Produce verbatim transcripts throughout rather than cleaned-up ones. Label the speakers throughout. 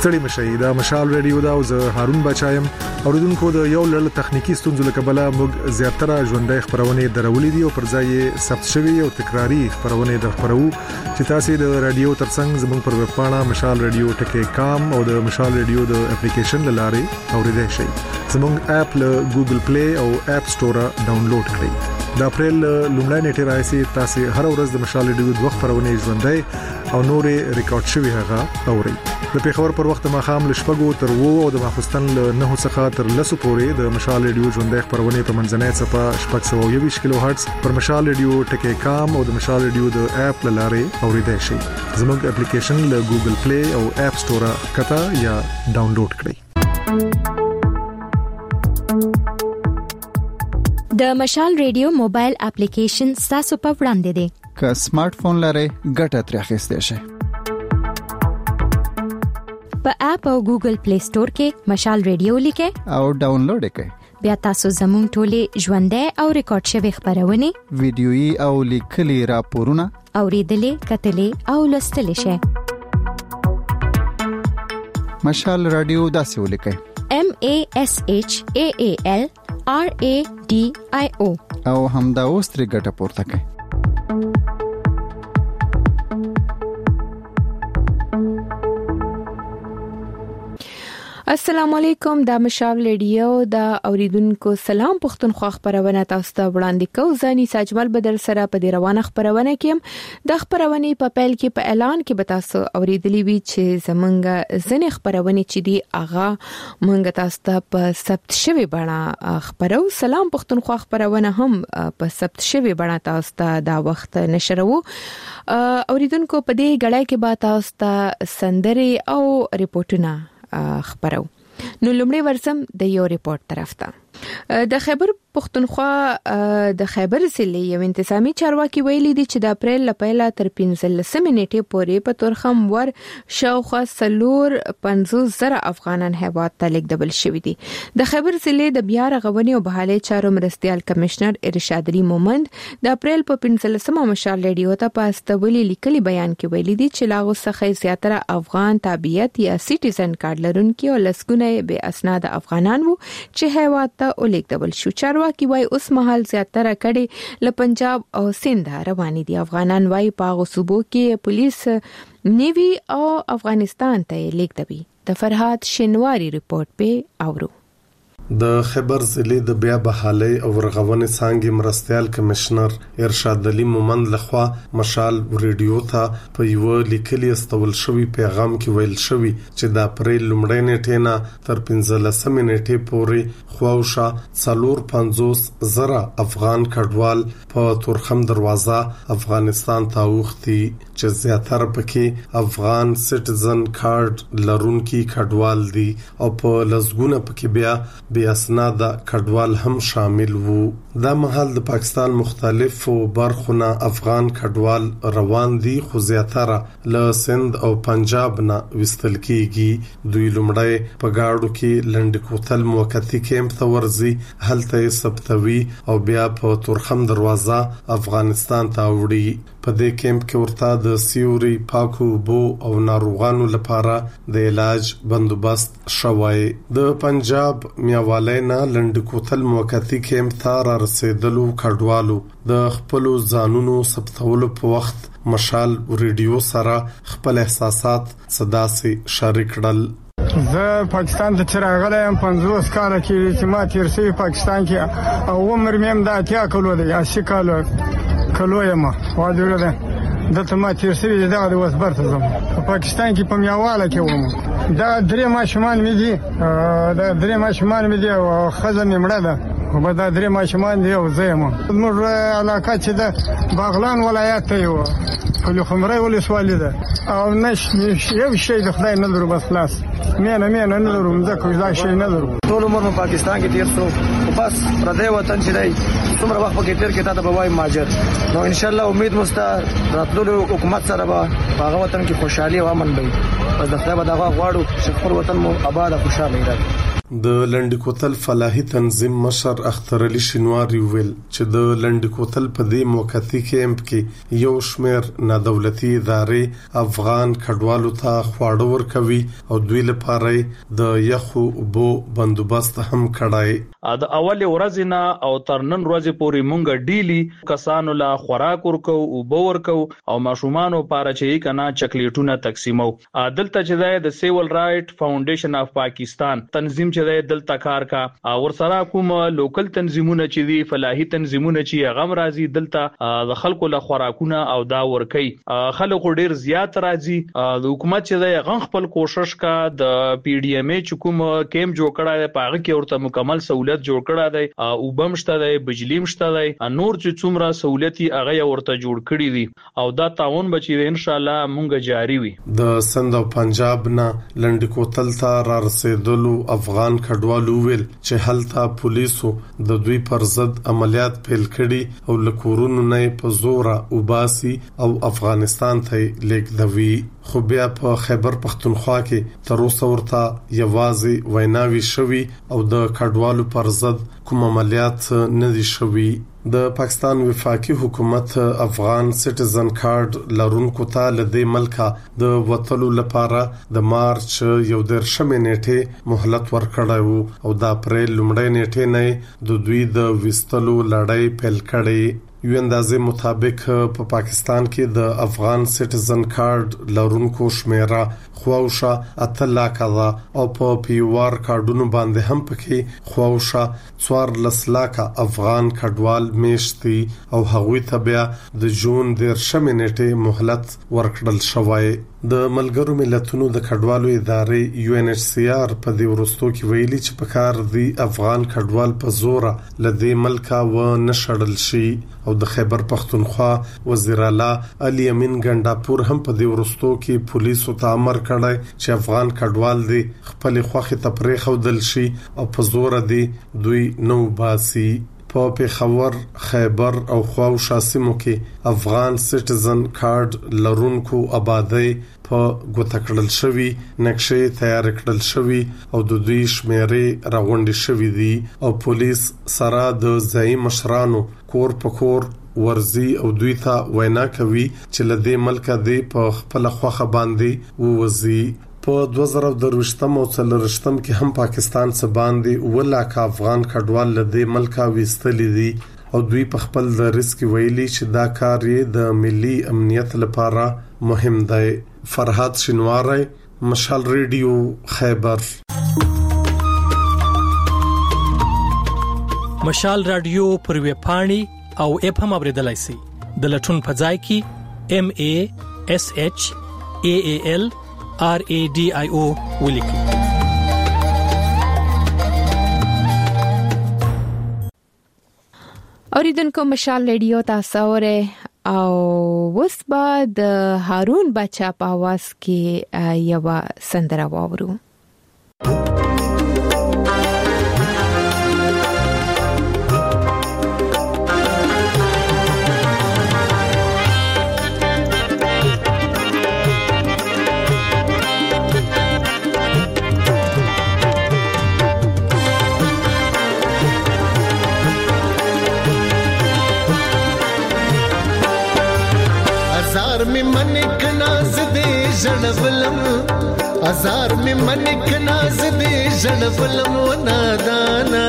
Speaker 1: ستړي مشي دا مشال ریډیو دا او زه هارون بچایم اوریدونکو د یو لړ تخنیکی ستونزو له کبله موږ زیاتره ژوندۍ خبرونه درولې دي او پر ځای ثبت شوی او تکراری خبرونه د خبرو چې تاسو د رادیو ترڅنګ زموږ پر ویب پاڼه مشال ریډیو ټکی کام او د مشال ریډیو د اپلیکیشن لاره اوریدای شئ. زموږ اپ له ګوګل پلی او اپ سٹور ډاونلوډ کړئ. د اپریل لومړی نیټه راځي تاسو هر ورځ د مشال ریډیو دوه خبرونه ژوندۍ او نورې ریکارډ شوی هغه اورئ. د پیښور پر وخت ماخام لشپګو تر وو او د ماخستن له نه څخه تر لسو پورې د مشال ریډیو ژوندۍ خبرونه په منځنۍ صفه شپږ سوه یوویشت کیلو هرتز پر مشال ریډیو ټکی کام او د مشال ریډیو د اپ لاره اوریدای شئ. زموږ اپلیکیشن له ګوګل پلی او اپ سٹور کتا یا ډاونلوډ کړئ.
Speaker 2: د مشال ریډیو موبایل اپلیکیشن تاسو په وړاندې دی.
Speaker 3: که سمارټ فون لرئ ګټه ترې اخیستئ شئ.
Speaker 2: په اپ او ګوګل پلی سٹور کې مشال ریډیو لیکئ
Speaker 3: او ډاونلوډ کړئ.
Speaker 2: بیا تاسو زموږ ټولې ژوندۍ او ریکارډ شوی خبرونه
Speaker 3: ویډیويي او لیکلي راپورونه
Speaker 2: اوریدلې کتلې او لوستلې شئ.
Speaker 3: مشال رادیو داسې ولیکئ
Speaker 2: M A S H A A L R A D I O
Speaker 3: او همدا اوس ترې ګټه پورته کړئ.
Speaker 4: السلام علیکم. دا مشال ریډیو دا اوریدونکو سلام پښتونخوا خبرونه تاسو ته وړاندې کوم. ځاني ساجمل بدر سره په دې روانه خبرونه کې د خبرونه په پیل کې په اعلان کې به تاسو اوریدلې وی چې زمونږ ځنې خبرونه چې دی اغا مونږ تاسو ته په ثبت شوی بڼه خبرو. سلام پښتونخوا خبرونه هم په ثبت شوی بڼه تاسو ته دا وخت نشرو. اوریدونکو په دې غړای کې به تاسو ته سندري او ریپورتونه خبرو. نو لومړی ورسم د یو ریپورت طرف ته. د خیبر پښتونخوا د خیبر ضلع یو انتظامی چارواکي ویلي دي چې د اپریل لپاره تر پنځلسمې نیټې پورې په تورخم ور شاوخوا سلور پنځوس زره افغانان هیواد ته لیږدول شوي دي. د خیبر ضلع د بیا رغونې او بحالي چارو مرستیال کمشنر ارشاد علي مومند د اپریل په پنځلسمه مشال ریډیو ته په استولي لیکلي بیان کې ویلي دي چې لاغو څخه زیاتره افغان تابعیت یا سټیزن کارت لرونکي او لسګونه به اسناد افغانان وو چې هیواد ته ولیږدول شو. چارواکي وايي اوس مهال زیاتره کډي له پنجاب او سند روانې دي. افغانان وايي په صوبو کې پولیس نیوی او افغانستان ته لیږدوي. د فرهاد شینواری ریپورت په اورو.
Speaker 5: د خیبر ضلع د بیا بحالي او رغونې څانګې مرستیال کمشنر ارشاد علي مومند لخوا مشال ریډیو ته په یو لیکلي استول شوی پیغام کې ویل شوی چې د اپریل لومړۍ نیټې نه تر پنځلسمې نیټې پورې خواوشا څلور پنځوس زره افغان کډوال په تورخم دروازه افغانستان ته اوختي چې زیاتره پکې افغان سټیزن کارت لرونکي کډوال دي او په لزګونه پکې بیا بیا اسناد کډوال هم شامل وو. دا مهال د پاکستان مختلفو برخونه افغان کډوال روان دي خو زیاتره له سند او پنجاب نه وستل کیږي. دوی لومړی په گاډو کې لنډ کوتل موقتی کیمپ ته ورځي هلته ثبتوي او بیا په تورخم دروازه افغانستان ته وړي. په دې کیمپ کې ورته د سیوري پاکو بو او ناروغانو لپاره د علاج بندوبست شوی. د پنجاب میاوالینا لنډ کوتل موقتی کیمپ ته را رسیدلو کډوالو د خپل ځانونو ثبتولو په وخت مشال ریډیو سره خپل احساسات صدا سي شریک کړل.
Speaker 6: زه پاکستان ته چرغلم پنځوس کال کې چې ما تیر شوی پاکستان کې او عمر مې د اتیا کلو دی اسی کال کلو یم واجوړه ده د ته ما تیر شوی دا د وسبرت زم په پاکستان کې په میاواله کې وم. دا درې ماشومان مې دي دا درې ماشومان مې دي او خزه مې مړه ده او دا درې ماشومان دي او زه یم. موږ علاقه چې د باغلان ولایت ته یو کله خمرای ولې سوال ده او نش یو شی د خدای نه درو بس خلاص مینه مینه نه درو مزه دا شی نه درو.
Speaker 7: ټول عمر په پاکستان کې تیر شو بس پردی وطن چې دی څومره وخت پکې تیر کې تا ته بوای ماجر. نو ان شاء الله امید مستا راتلو حکومت سره به هغه وطن کې خوشحالي او امن وي. پس د خدای په دغه غواړو چې خپل وطن مو آباد او خوشاله وي.
Speaker 5: د لنډ کوتل فلاحي تنظیم مشر اختر علي شینواری ویل چې د لنډ کوتل په دې موقتی کیمپ کې یو شمیر نادولتي ادارې افغان کډوالو ته خواړه ورکوي او دوی لپاره د یخو بو بندوبست هم کړای.
Speaker 8: د اول ورځې نه او تر نن ورځې پورې مونږ ډیلی کسانو لا خوراک ورکو او بو ورکو او ماشومان لپاره چې کنا چاکلیټونه تقسیمو. دلته چې د سیول رائټ فاونډیشن اف پاکستان تنظیم چې دلته کار کا او سره کوم لوکل تنظیمونه چې دي فلاحي تنظیمونه چې غم راځي دلته د خلکو له خوراکونه او دا ورکي. خلکو ډیر زیات راځي. د حکومت چې غن خپل کوشش کا د پی ډی ایم ای چې کوم کیم جوړ کړای دی پاغه کې ورته مکمل سہولت جوړ کړه دی او بمشته دی بجلی مشته دی نور چې څومره سہولتي هغه ورته جوړ کړی دي او دا تعاون بچی ان شاء الله مونږ جاری وي. د
Speaker 5: سند او پنجاب نه لنډ کوتل ته را رسیدلو افغان کډوالو ویل چې هلته پولیسو د دوی پر ضد عملیات پیل کړي او لکورونو نه په زور او باسي او افغانستان ته لیږدوي. خو بیا په خیبر پختونخوا کې تر اوسه ورته یوازې ویناوي شوي او د کډوالو پر ضد کوم عملیات نه دي شوي. د پاکستان وفاقي حکومت افغان سټیزن کارت لرونکو ته له دې ملکه د وټلو لپاره د مارچ یو درشمې نیټه مهلت ورکړی او د اپریل لومړۍ نیټه نه د دوی د وستلو لړۍ پیل کړي. یو اندازې مطابق په پاکستان کې د افغان سټیزن کارت لرونکو شمیره خواوشه اتلا کذا او په پیوار کارډونو باندې هم پکې خواوشه څوار لسلاکه افغان کډوال میشتي او هغوی ته بیا د جون درشمې نیټه مهلت ورکړل شوی. د ملګرو ملتونو د کډوالو ادارې یو ان ایچ سی آر په دې ورستو کې ویلي چې په کار دی افغان کډوال په زور لدې ملکا و نشړل شي او د خیبر پختونخوا وزیر اعلی علي امین ګنداپور هم په دې ورستو کې پولیسو ته امر کړی چې افغان کډوال دی خپل خوخه تپریخ او دل شي او په زور دی دوی نو باسي. په پیښور خیبر او خواو شاسمو کې افغان سټیزن کارت لرونکو آبادی په ګوته کړل شوی نقشې تیار کړل شوی او د دوی شمیرې راغونډې شوې دي او پولیس سره د ځای مشرانو کور په کور ورزي او دوی ته وینا کوي چې لدې ملک دی په خپل خوخه باندې ووزي. په دوه زره درویشتم او څلورشتم کې هم پاکستان څخه باندې ولاکه افغان کډوال لدې ملکا وستلې دي او دوی په خپل د ریسک ویلي چې دا کار یې د ملي امنیت لپاره مهم دی. فرحات شینواری، مشال ریډیو، خیبر.
Speaker 9: مشال رادیو پر ویب پاڼې او اپ هم اوریدلای شئ. د لټون په ځای کې ام ا اس اچ ا ا ال آر ا ډي آی او ولیکئ.
Speaker 4: اوریدونکو مشال ریډیو تاسو اوره او وس با د هارون بچا په आवाज کې یو سندره واورو.
Speaker 10: में मनक नाज दे जड़वलम हजार में मनक नाज दे जड़वलम वो नादाना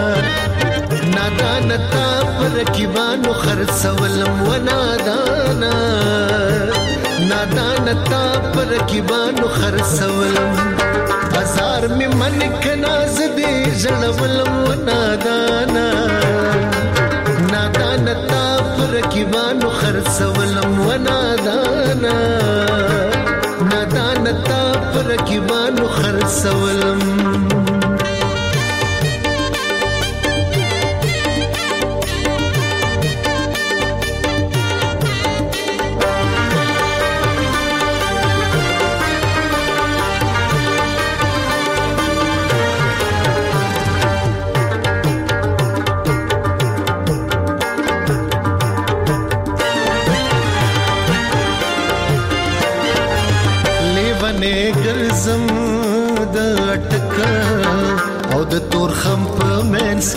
Speaker 10: नादानता पर किबानो खरसवलम वो नादाना नादानता पर किबानो खरसवलम हजार में मनक नाज दे जड़वलम वो नादाना नादानता पर किबानो खरसवलम वो नादाना नादानता पर किबानो खरसवलम.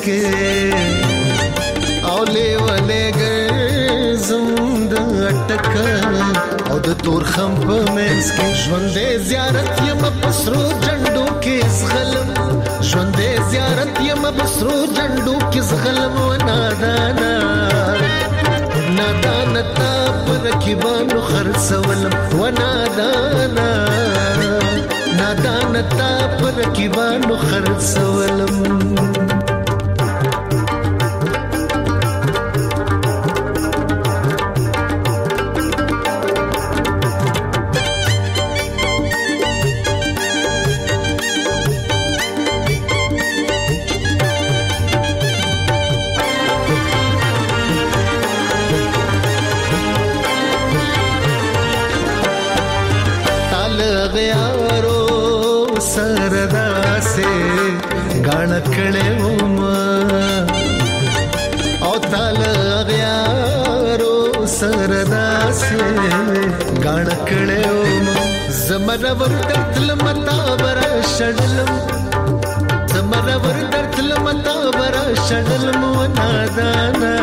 Speaker 10: کې او لیواله ګرځم د اٹکا او د تور خم په منځ کې ژوندې زیارت یم پسرو جنډو کې زغلم ژوندې زیارت یم پسرو جنډو کې زغلم و نادانا نادانا تا پر کیبانو خرڅولم و نادانا نادانا تا پر کیبانو خرڅولم کړه وما او تعالی غیارو سردا سي غاڼ کړه وما زمره ور درتل متا بر شډلم زمره ور درتل متا بر شډلم ونادانا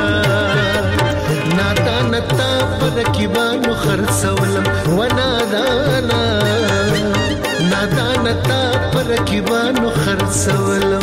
Speaker 10: نادانا تا پر کیبانو خرڅولم ونادانا نادانا تا پر کیبانو خرڅولم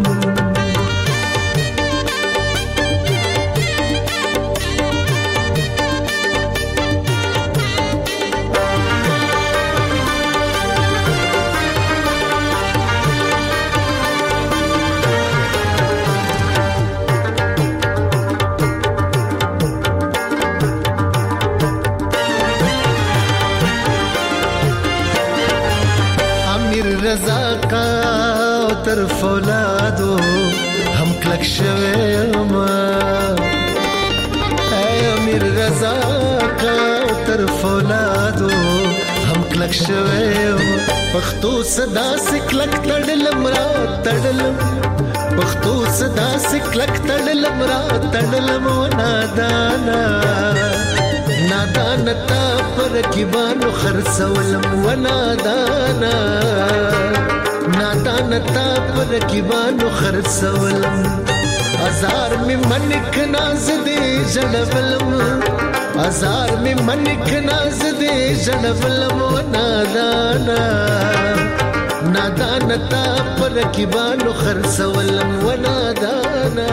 Speaker 10: طرف اولادو هم کلک شوه ما اے امیر رضا کا طرف اولادو هم کلک شوه پختو صدا سکلک تړلم را تړلم پختو صدا سکلک تړلم را تړلم نادانا نادانا تا پر کیبانو خرڅولم ونادانا نادانا تا پر کیبانو خرڅولم ازار می منک ناز دې جړولم ازار می منک ناز دې جړولم نادانا نادانا تا پر کیبانو خرڅولم ونادانا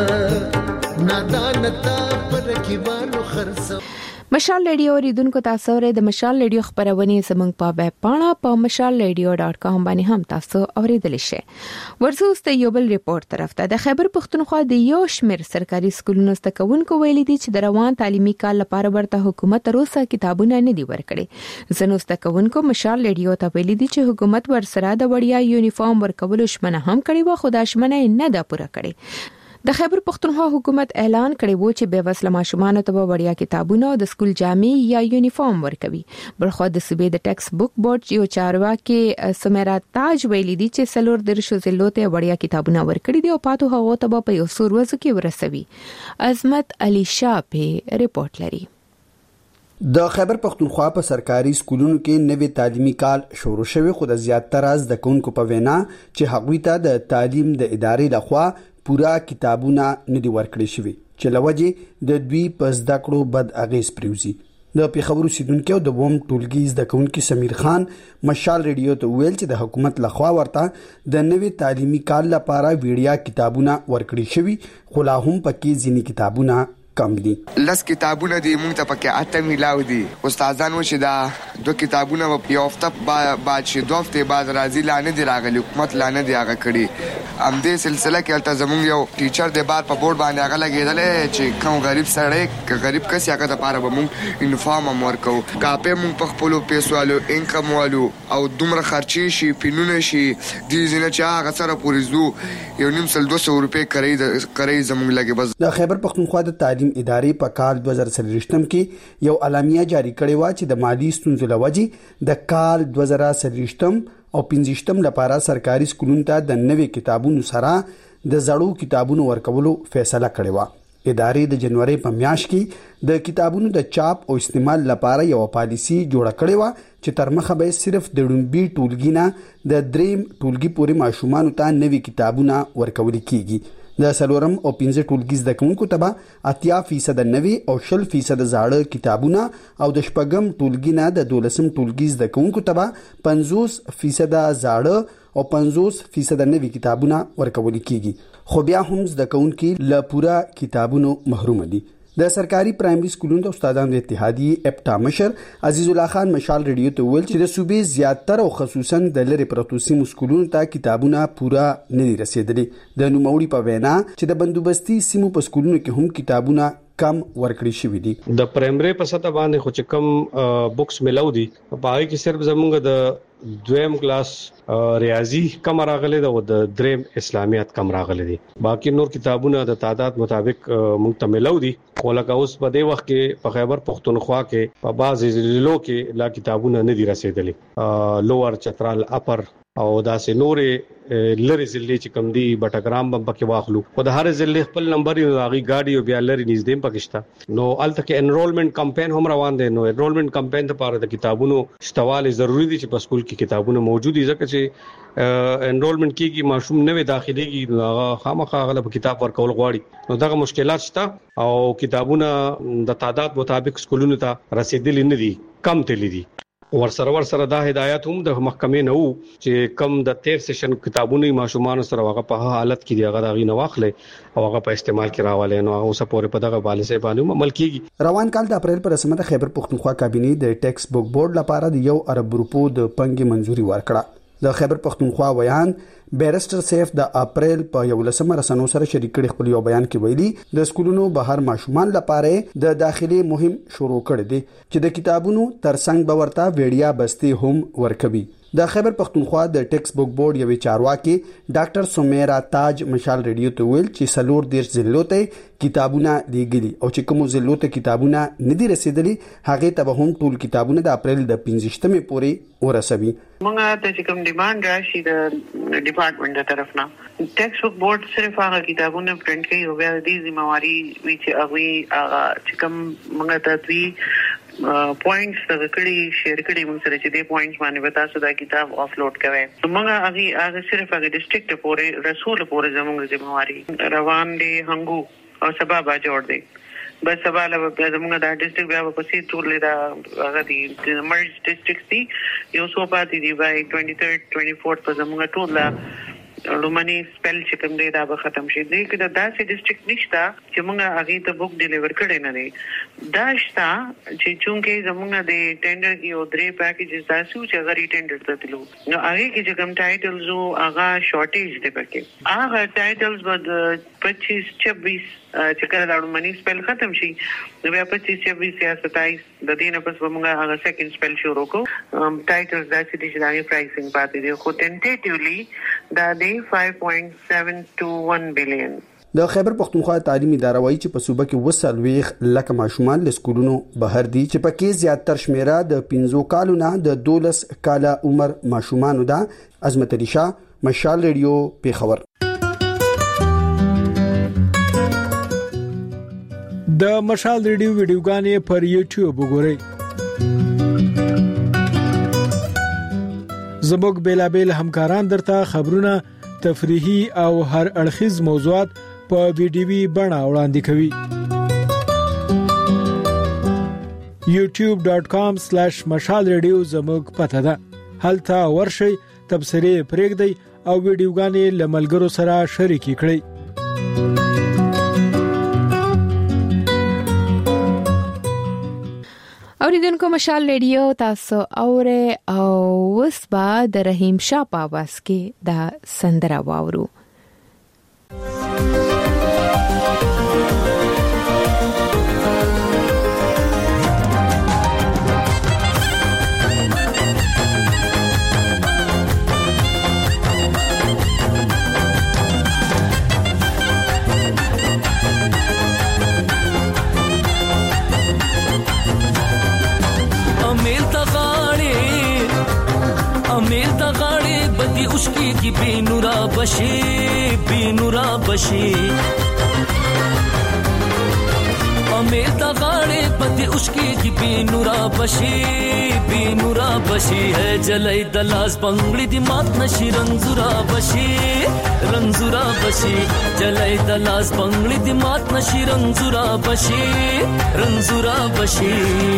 Speaker 10: نادانا تا پر کیبانو خرڅولم
Speaker 4: مشال ریډیو ریدونکو تاسو ری د مشال ریډیو خبرونه زمنګ په ویب پاڼه په مشال ریډیو ډاٹ کام باندې هم تاسو اوریدل شئ. ورسوسته یو بل ریپورت طرف ته د خیبر پښتونخوا د یو شمیر سرکاري سکولونو ستکونکو ویلي دي چې د روان تعلیمي کال لپاره ورته حکومت روسه کتابونه نه دی ورکړي. زنو ستکونکو مشال ریډیو ته ویلي دي چې حکومت ورسره د وړیا یونیفارم ورکولو شمنه هم کړې و خو دا شمنه نه ده پوره کړې. د خیبر پښتونخوا حکومت اعلان کړی و چې بے وسله ماشومان ته وړیا کتابونه د سکول جامې یا یونیفارم ورکوي. بلخو د صوبې د ټیکس بک بورډ یو چارواکي سمیرا تاج ویلي دي چې سلور درشو ضلعو ته وړیا کتابونه ورکړي دي او پاتو هغه ته په یو څو ورځو کې ورسوي. عظمت علي شاه په ریپورت لري.
Speaker 11: د خیبر پښتونخوا په سرکاري سکولونو کې نوې تعلیمي کال شروع شوی خو د زیاتره از د کونکو په وینا چې هغوی ته د تعلیم د ادارې لخوا پورا کتابونه نه دی ورکړی شوی چې لوجه د دوی په زده کړو بد اغیز پریوزي. د پیښور سیدونکو د بوم ټولګي زده کوونکي سمیر خان مشال ریډیو ته ویل چې د حکومت لخوا ورته د نوې تعلیمي کال لپاره ویډیا کتابونه ورکړی شوی خو لا هم پکې ځینې کتابونه کم دي.
Speaker 12: لس کتابونه دي مونږ ته پکې اته میلاو دي. استادانو چې دا دوه کتابونه یو هفته بعد شي دوه هفته بعد راځي لانه دي راغلي حکومت لانه دي هغه کړي. ام دې سلسله کې البته زمونږ یو ټیچر د بار په بورډ باندې هغه لګیدل چې کوم غریب سړی غریب کس هغه د پاره به مونږ یونیفارم ورکو کاپه مونږ په خپل پیسو والو انکم والو او دومره خرچي شي پینونه شي دې زنه چې هغه سره پوریزو یو نیم سل دوه سوه روپے کوي کوي زمونږ لګي. بس
Speaker 11: د خیبر پښتونخوا د تعلیم ادارې په کال دوه زره څلوېښت کې یو اعلامیه جاری کړې و چې د مالی ستونزو لوجې د کال دوه زره څلوېښت او پنځه لپاره سرکاري سکولونو ته د نوې کتابونو سره د زړو کتابونو ورکولو فیصله کړې و. ادارې د جنوري په میاشت کې د کتابونو د چاپ او استعمال لپاره یو پالیسی جوړه کړې و چې تر مخه به صرف د ډومبي ټولګي نه د دریم ټولګي پورې ماشومان ته نوې کتابونه ورکول کیږي. د سلورم او پنځه ټولګي زده کوونکو ته اتیا فیصد نوي او شل فیصد زاړه کتابونه او د شپږم ټولګي نه د دولسم ټولګي زده کوونکو ته پنځوس فیصد زاړه او پنځوس فیصد نوي کتابونه ورکول کیږي، خو بیا هم زده کوونکي له پورا کتابونو محروم دي. د سرکاري پرایمري سکولونو د استادانو د اتحادیې اپټا مشر عزیز الله خان مشال ریډیو ته ویل چې د صوبې زیاتره او خصوصا د لری پروتو سیمو سکولونو ته کتابونه پورا نه دي رسیدلي. د نوموړي په وینا چې د بندوبستي سیمو په سکولونو کې هم کتابونه کم ورکړي شوی دي.
Speaker 13: د پرایمري په سطح باندې خو چې کم بوکس ملاو دي په هغه کې صرف زمونږ د دویم کلاس ریاضي کم راغلي ده او د دریم اسلامیات کم راغلي دي. باقي نور کتابونه د تعداد مطابق مونږ ته ملاو دي. خو لکه اوس په دې وخت کې په خیبر پختونخوا کې په بعض ضلعو کې لا کتابونه نه دي رسیدلي. لوور چترال اپر او داسې نورې لری ضلع چې کم دي بټګرام بم پکې واخلو او د هر ضلع خپل نمبر یو هغه گاډي او بیا لری نږدې پکشتا نو الته کې انرولمنت کمپاین هم روان دي. نو انرولمنت کمپاین لپاره د کتابونو شتواله ضروری دي چې په سکول کې کتابونه موجود دي ځکه چې انرولمنت کېږي ماشوم نوې داخليږي هغه خامخا غل په کتاب ورکول غواړي نو دغه مشکلات شته او کتابونه د تعداد مطابق سکولونو ته رسیدلي نه دي، کم تللی دي. ور سره ور سره دا هدایت هم د محکمې نه وو چې کم د تیر سیشن کتابونه ماشومان سره هغه په حالت کې دی هغه دغې نه واخلې او هغه په استعمال کې راواله نو هغه اوسه پورې په دغه پالیسي باندې عمل کیږي.
Speaker 11: روان کال د اپریل پر رسمه د خیبر پختونخوا کابینې د ټیکس بوک بورډ لپاره د یو ارب روپو د پنګي منزوري ورکړه. د خیبر پختونخوا ویان بیرستر سیف د اپریل په یولسمه رسنو سره شریک کړي خپل یو بیان کې ویلي د سکولونو بهر ماشومان لپاره د داخلي مهم شروع کړي دي چې د کتابونو ترڅنګ به ورته ویډیا بستي هم ورکوي. د خیبر پختونخوا د ټیکس بوک بورډ یوې چارواکي ډاکټر سمیرا تاج مشال ریډیو ته ویل چې سلور دیش ضلعو ته کتابونه لیږلي او چې کوم ضلعو ته کتابونه نه دي رسیدلي هغه ته به هم ټول کتابونه د اپریل د پنځشتمې پورې ورسوي.
Speaker 14: موږ ته چې کوم ډیماند راشي د ډپارټمنټ د طرف نه ټیکس بوک بورډ صرف هغه کتابونه پرنټ کوي او بیا د ذمہواری وی چې هغه چې کوم موږ ته دوی پوینټس د کړي شیر کړي موږ سره چې د پوینټس باندې وتا سو دا کتاب افلوډ کوي نو موږ هغه هغه صرف هغه ډسټریکټ پورې رسول پورې زموږ ذمہواری روان دي هنګو او سبا با جوړ دي بس سبا له زموږ د ډسټریکټ بیا په سي ټول دا هغه دي مرج ډسټریکټ دي یو سو پاتې دی بای twenty-third twenty-fourth په زموږ ټول لومړنی سپیل چې کوم دی دا به ختم شي. دی که دا داسې ډسټریکټ نشته چې موږ هغې ته بک ډیلیور کړی نه دی دا شته چې چونکې زموږ د ټینډر کې یو درې پیکیجز داسې وو چې هغه ریټینډر ته تلو نو هغې کې چې کوم ټایټلز وو هغه شارټیج دی پکې هغه ټایټلز به د پچیس چھبیس چې کله دا لومړنی سپیل ختم شي نو بیا پچیس چھبیس یا ستایس د دې نه پس به موږ هغه سیکنډ سپیل شروع کوو. ټایټلز داسې دي چې د هغې پرایسنګ پاتې دی خو ټینټیټیولی دا دی five point seven two one billion.
Speaker 11: د خیبر پختونخوا تعلیمي اداره وایي چې په صوبه کې وسلويخ لکه ماشومان له سکولونو بهر دي چې پکې زیاتره شمیره د پنځو کالو نه د دولس کاله عمر ماشومان ده. عظمت علي شاه مشال ریډیو پیښور.
Speaker 15: د مشال ریډیو ویډیوګانې پر یوټیوب وګورئ. زموږ بیلابل همکاران درته خبرونه تفریحي او هر اړخیز موضوعات په ویډیوي بڼه وړاندې کوي. یوټیوب ډاټ کام سلیش مشال ریډیو زموږ پته ده. هلته ورشئ، تبصرې پرېږدئ او ویډیوګانې له ملګرو سره شریکې کړئ.
Speaker 4: اوریدونکو مشال ریډیو تاسو اوره او وسبا د رحیم شاه په आवाज کې دا سندره واورو.
Speaker 16: उसकी की बेनुरा बशे बेनुरा बशे अमेर ता गाड़े पति خشکی کی بی نورا بشی بی نورا بشی ہے جلای دلاس بنگړي دی مات نشي رنزورا بشي رنزورا بشي جلای دلاس بنگړي دی مات نشي رنزورا بشي رنزورا بشي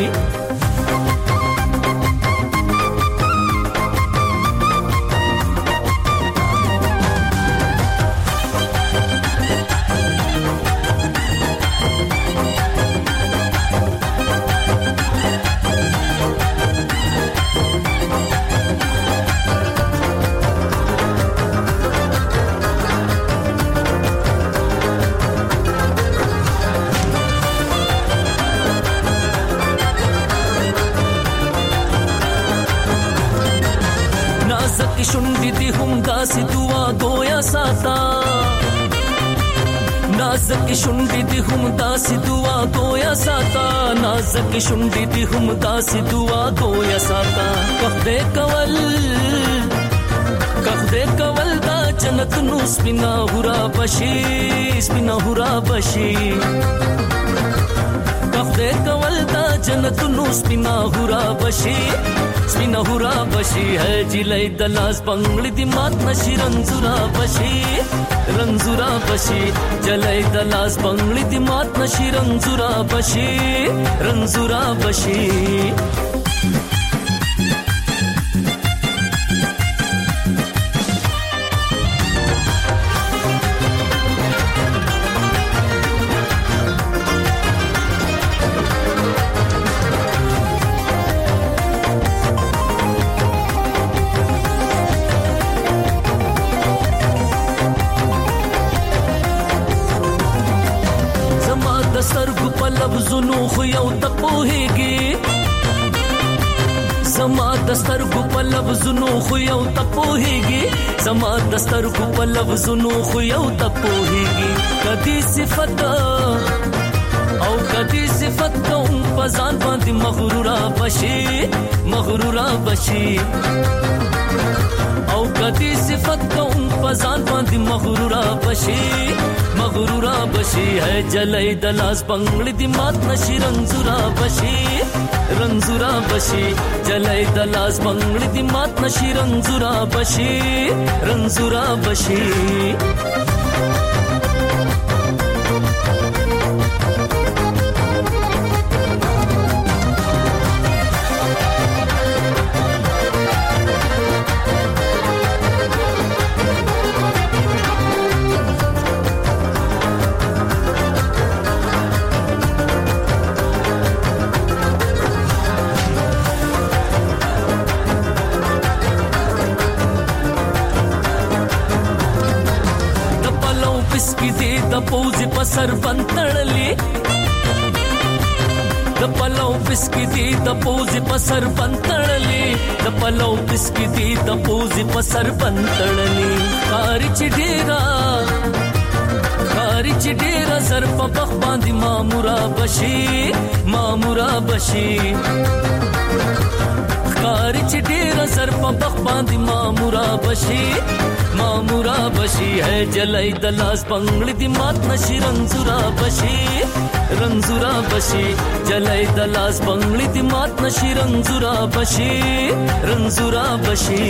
Speaker 16: شونډې دې هم داسې دعا ګویا ساته نازک شونډې دې هم داسې دعا ګویا ساته نازک شونډې دې هم داسې دعا ګویا ساته کخدې کول کخدې کول دا جنت نو سپینا هورا بشي سپینا هورا بشي کخدې کول دا جنت نو سپینا هورا بشي سپینا هورا بشي ہے جلای دلاس بنگړي دی مات نشي رنزورا بشي رنزورا بشي جلای دلاس بنگړي دی مات نشي رنزورا بشي رنزورا بشي لفظونو خو یو ته پوهیږي زما دسترګو په لفظونو خو یو ته پوهیږي زما دسترګو په لفظونو خو یو ته پوهیږي کدي صفت او کدي صفت کوم پزان باندې مغرورا بشي مغرورا بشي او کدي صفت کوم پزان باندې مغرورا بشي مغرورا بشي ہے جلای دلاس بنگړي دی مات نشي رنزورا بشي رنزورا بشي جلای دلاس بنگړي دی مات نشي رنزورا بشي رنزورا بشي پوزي پسر بنتړلې د پلو بسکی دی د پوزي پسر بنتړلې د پلو بسکی دی د پوزي پسر بنتړلې کار چې ډیرا کار چې ډیرا سر په بخ باندې مامورا بشي مامورا بشي کار چې ډیرا سر په بخ باندې مامورا بشي مامورا بشي ہے جلای دلاس بنگړي دی مات نشي رنزورا بشي رنزورا بشي جلای دلاس بنگړي دی مات نشي رنزورا بشي رنزورا بشي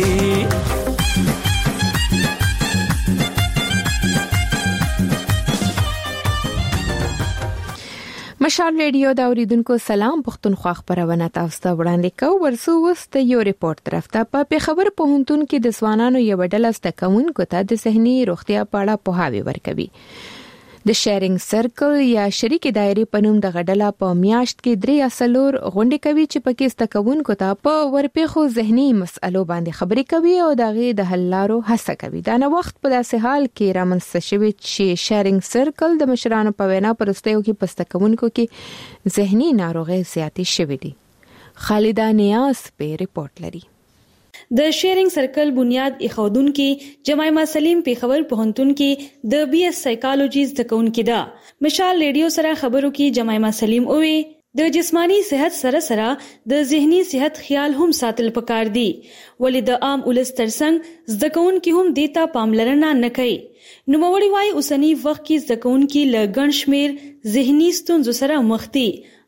Speaker 4: مشال ریډیو دا اوریدونکو سلام پښتونخوا خبرونه تاسو ته وړاندې کوم ورسو وست یو ریپورت طرف ته په خبر پوهنتون کې د ځوانانو یو ډله ستکونکو ته د ذهني روغتیا په اړه پوهاوی ورکوي د شیرینګ سرکل یا شریک دایره په نوم د غډلا په میاشت کې درې اصلور غونډې کوي چې پکې ستکونکو ته په ورپېخو ذهني مسالو باندې خبرې کوي او دغه د حل لارو هڅه کوي دا نه وخت په داسې حال کې رامنځته شوی چې شیرینګ سرکل د مشرانو په وینا پرستیو کې پستکونکو کې ذهني ناروغي زیاتې شوې دي خالده نیاز په ریپورت لري
Speaker 17: د شیرینګ سرکل بنیاد اخودون کې جمایما سلیم پیښور پوهنتون کې د بي اس سایکالوجي زدکونکو دا مشال ریډیو سره خبرو کې جمایما سلیم اووي د جسمانی صحت سره سره د ذهني صحت خیال هم ساتل پکار دي ولې د عام ولس ترڅنګ زدکونکو هم دیتا پاملرنه نه کوي نو موري وايي اوسنی وخت کې زدکونکو لګن شمیر ذهني ستونزو سره مخ دي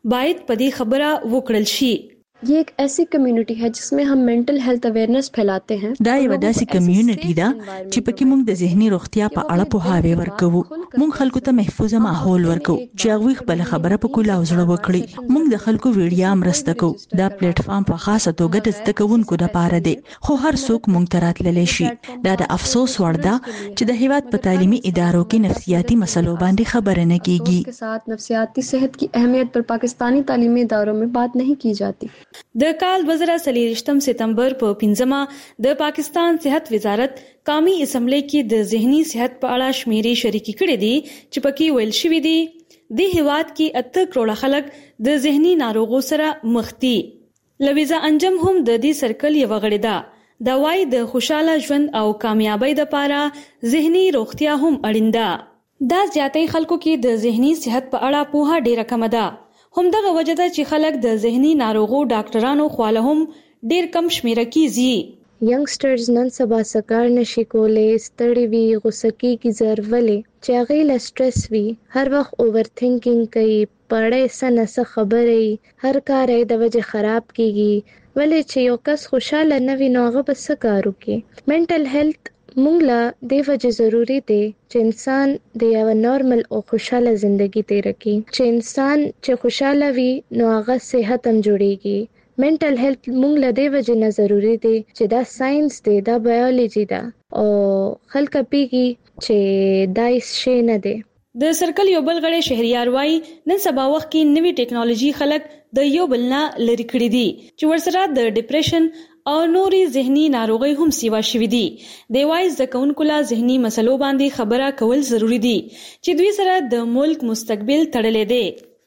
Speaker 17: باید په دې خبره وکړل شي.
Speaker 18: ये एक ऐसी कम्युनिटी है जिसमें हम मेंटल हेल्थ अवेयरनेस फैलाते हैं.
Speaker 19: دا یو داسې کمیونټي ده چې پکې موږ د ذهني روغتیا په اړه پوهاوی ورکوو. موږ خلکو ته محفوظه ماحول ورکوو چې هغوی خپل خبره په کول او زړه وکړي. موږ د خلکو ویډیا مرسته کوو. دا پلیټ فارم په خاصه توګه د زده کوونکو لپاره دی، خو هر څوک موږ ته راتللی شي. دا د افسوس وړ ده چې د هیواد په تعلیمي ادارو کې نفسیاتي مسلو باندې خبره نه کیږي.
Speaker 18: के साथ नफ्सियाती सेहत की अहमियत पर पाकिस्तानी तालीमी इदारों में बात नहीं की जाती.
Speaker 17: د کال دو هزار څلور سپتمبر په پنځمه د پاکستان صحت وزارت قومي اسمبلی کې د ذهني صحت په اړه شمیرې شریکې کړې دي چې پکې ویل شوی دی د هیواد کې اته کروڑه خلک د ذهني ناروغو سره مخ دي. لویزا انجم هم د دې سرکل یو غړې ده. دا وايي د خوشاله ژوند او کامیابی لپاره ذهني روغتیا هم اړین ده. دا زیاتې خلکو کې د ذهني صحت په اړه پوهه ډیره کم ده. همدغه وجه ده چې خلک د ذهني ناروغو ډاکټرانو خواله هم ډیر کم شمیره کیږي.
Speaker 18: ینګسټرز نن سبا سکار نشي کولې، ستړي وي، غوسه کیږي، ضرولې چې هغې له سټرس وي، هر وخت اوور تھنکینګ کوي، پړې څه نه څه خبرې، هر کار یې د وجې خراب کیږي. ولې چې یو کس خوشاله نه وي نو هغه به څه کار وکړي. منټل هیلث مونږ له دې وجې ضروري دی چې انسان د یو نارمل او خوشاله زندگی تیر کړي. چې انسان چې خوشاله وي نو هغه صحت هم جوړيږي. منټل هیلث مونږ له دې وجې نه ضروري دی چې دا ساينس دی، دا بایولوژي ده او خلک پیږي چې دا هیڅ شی نه دی.
Speaker 17: د سرکل یو بل غړي شهریار وای نن سبا وخت کې نوې ټیکنالوژي خلک د یو بل نه لری کړی دي چې ورسره د ډیپریشن او نوري ذهني ناروغي هم سیوا شوې دي. د وایز د کونکو لا ذهني مسلو باندې خبره کول ضروری دي چې دوی سره د ملک مستقبل تړلې دي.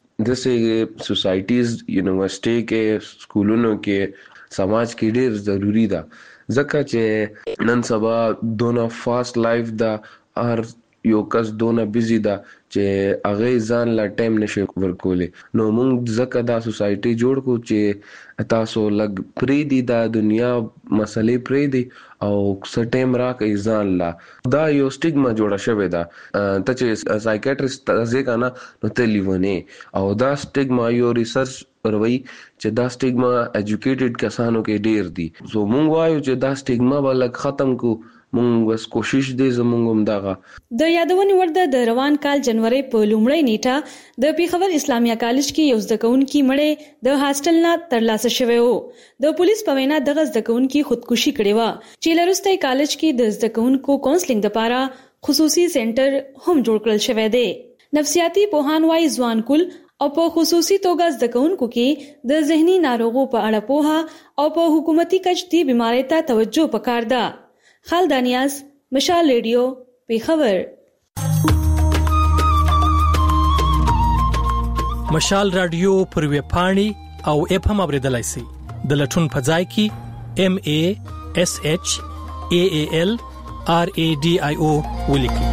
Speaker 20: دغه سوسایټیز یونیورسيټي کې سکولونو کې سماج کې ډېر ضروری ده ځکه چې نن سبا دونه فاست لایف ده، هر یو کس دونه بیزی ده چې هغه ځان لا ټایم نشي ورکولې. نو موږ ځکه دا سوسایټي جوړ کو چې تاسو لګ پری دی دا دنیا مسلې پری دی او څه ټایم راکې ځان لا. دا یو سټیګما جوړه شوې ده ته چې سایکیاټریست ځکه نه نو تلیونه او دا سټیګما یو ریسرچ پروي چې دا سټیګما ایجوکیټډ کسانو کې ډیر دي. سو موږ وایو چې دا سټیګما ولک ختم کو. مونږ وس کوشش دې زمونږ هم دغه
Speaker 17: د یادونې ورده د روان کال جنوري په لومړۍ نیټه د پیښور اسلامیه کالج کې یو زده کوونکی مړې د هاستل نه ترلاسه شوی وو. د پولیس په وینا دغه زده کوونکی خودکشي کړې و چې لروسته کالج کې د زده کوونکو کونسلینګ لپاره خصوصي سنټر هم جوړ کړل شوی دی. نفسیاتي پوهان وايي ځوان کول او په خصوصي توګه زده کوونکو کې د ذهني ناروغو په اړه پوهه او په حکومتي کچ دی بیماری ته توجه پکار ده. خالدانیاز مشال ریډیو پیښور.
Speaker 9: مشال رادیو پر ویب پاڼې او اپ هم اوریدلای شئ. د لټون په ځای کې ام ا اس اچ ا ا ال ار ا ډي آی او ولیکئ.